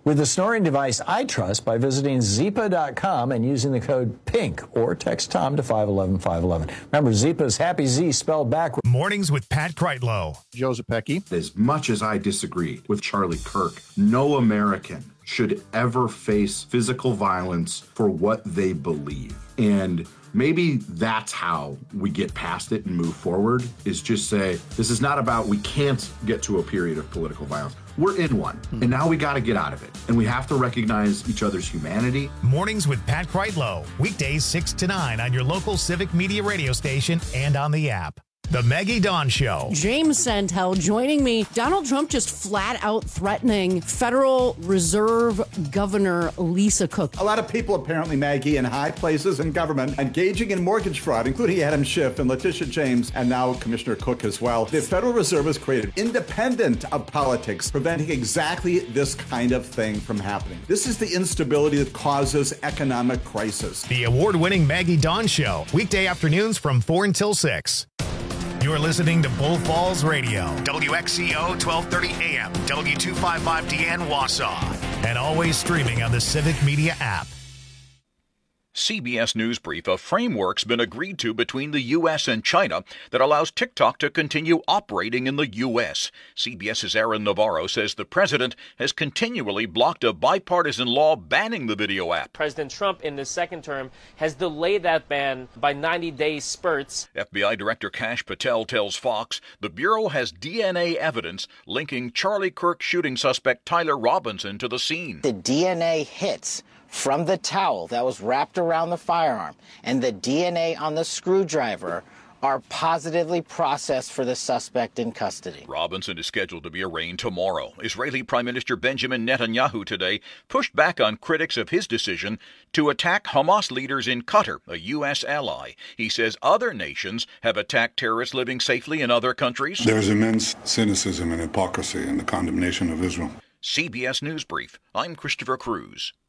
with the snoring device I trust by visiting Zyppah.com and using the code PINK or text Tom to 511-511. Remember, Zyppah's Happy Z spelled backwards. Mornings with Pat Kreitlow. Joe Zepecki. As much as I disagree with Charlie Kirk, no American should ever face physical violence for what they believe. And maybe that's how we get past it and move forward, is just say, this is not about, we can't get to a period of political violence. We're in one, and now we got to get out of it. And we have to recognize each other's humanity. Mornings with Pat Kreitlow, weekdays 6 to 9 on your local Civic Media radio station and on the app. The Maggie Dawn Show. James Santel joining me. Donald Trump just flat out threatening Federal Reserve Governor Lisa Cook. A lot of people, apparently, Maggie, in high places in government engaging in mortgage fraud, including Adam Schiff and Letitia James, and now Commissioner Cook as well. The Federal Reserve has created independent of politics, preventing exactly this kind of thing from happening. This is the instability that causes economic crisis. The award-winning Maggie Dawn Show, weekday afternoons from 4 until 6. You're listening to Bull Falls Radio, WXCO 1230 AM, W255DN Wausau, and always streaming on the Civic Media app. CBS News Brief, a framework's been agreed to between the U.S. and China that allows TikTok to continue operating in the U.S. CBS's Aaron Navarro says the president has continually blocked a bipartisan law banning the video app. President Trump, in his second term, has delayed that ban by 90-day spurts. FBI Director Kash Patel tells Fox the Bureau has DNA evidence linking Charlie Kirk shooting suspect Tyler Robinson to the scene. The DNA hits from the towel that was wrapped around the firearm and the DNA on the screwdriver are positively processed for the suspect in custody. Robinson is scheduled to be arraigned tomorrow. Israeli Prime Minister Benjamin Netanyahu today pushed back on critics of his decision to attack Hamas leaders in Qatar, a U.S. ally. He says other nations have attacked terrorists living safely in other countries. There's immense cynicism and hypocrisy in the condemnation of Israel. CBS News Brief. I'm Christopher Cruz.